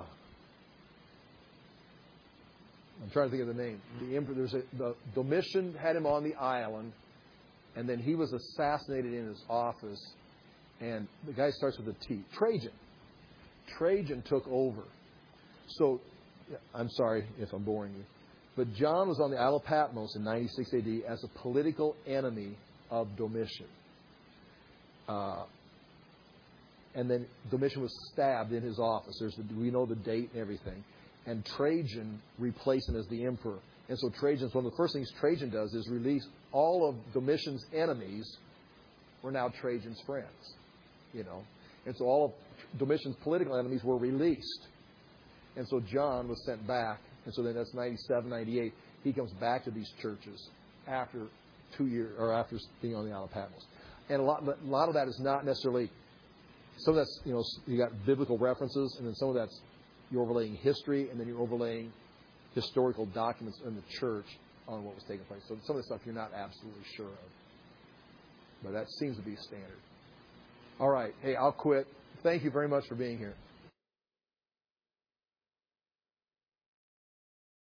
I'm trying to think of the name. The emperor, there's a, the Domitian had him on the island, and then he was assassinated in his office. And the guy starts with a T. Trajan. Trajan took over. So, I'm sorry if I'm boring you, but John was on the Isle of Patmos in ninety-six A D as a political enemy of Domitian. Uh, and then Domitian was stabbed in his office. There's the, we know the date and everything. And Trajan replaced him as the emperor. And so Trajan's one of the first things Trajan does is release all of Domitian's enemies were now Trajan's friends. You know, and so all of Domitian's political enemies were released. And so John was sent back. And so then that's ninety-seven, ninety-eight. He comes back to these churches after two years, or after being on the Isle of Patmos. And a lot, but a lot of that is not necessarily, some of that's, you know, you got biblical references, and then some of that's, you're overlaying history, and then you're overlaying historical documents in the church. on what was taking place. So some of the stuff you're not absolutely sure of. But that seems to be standard. All right. Hey, I'll quit. Thank you very much for being here.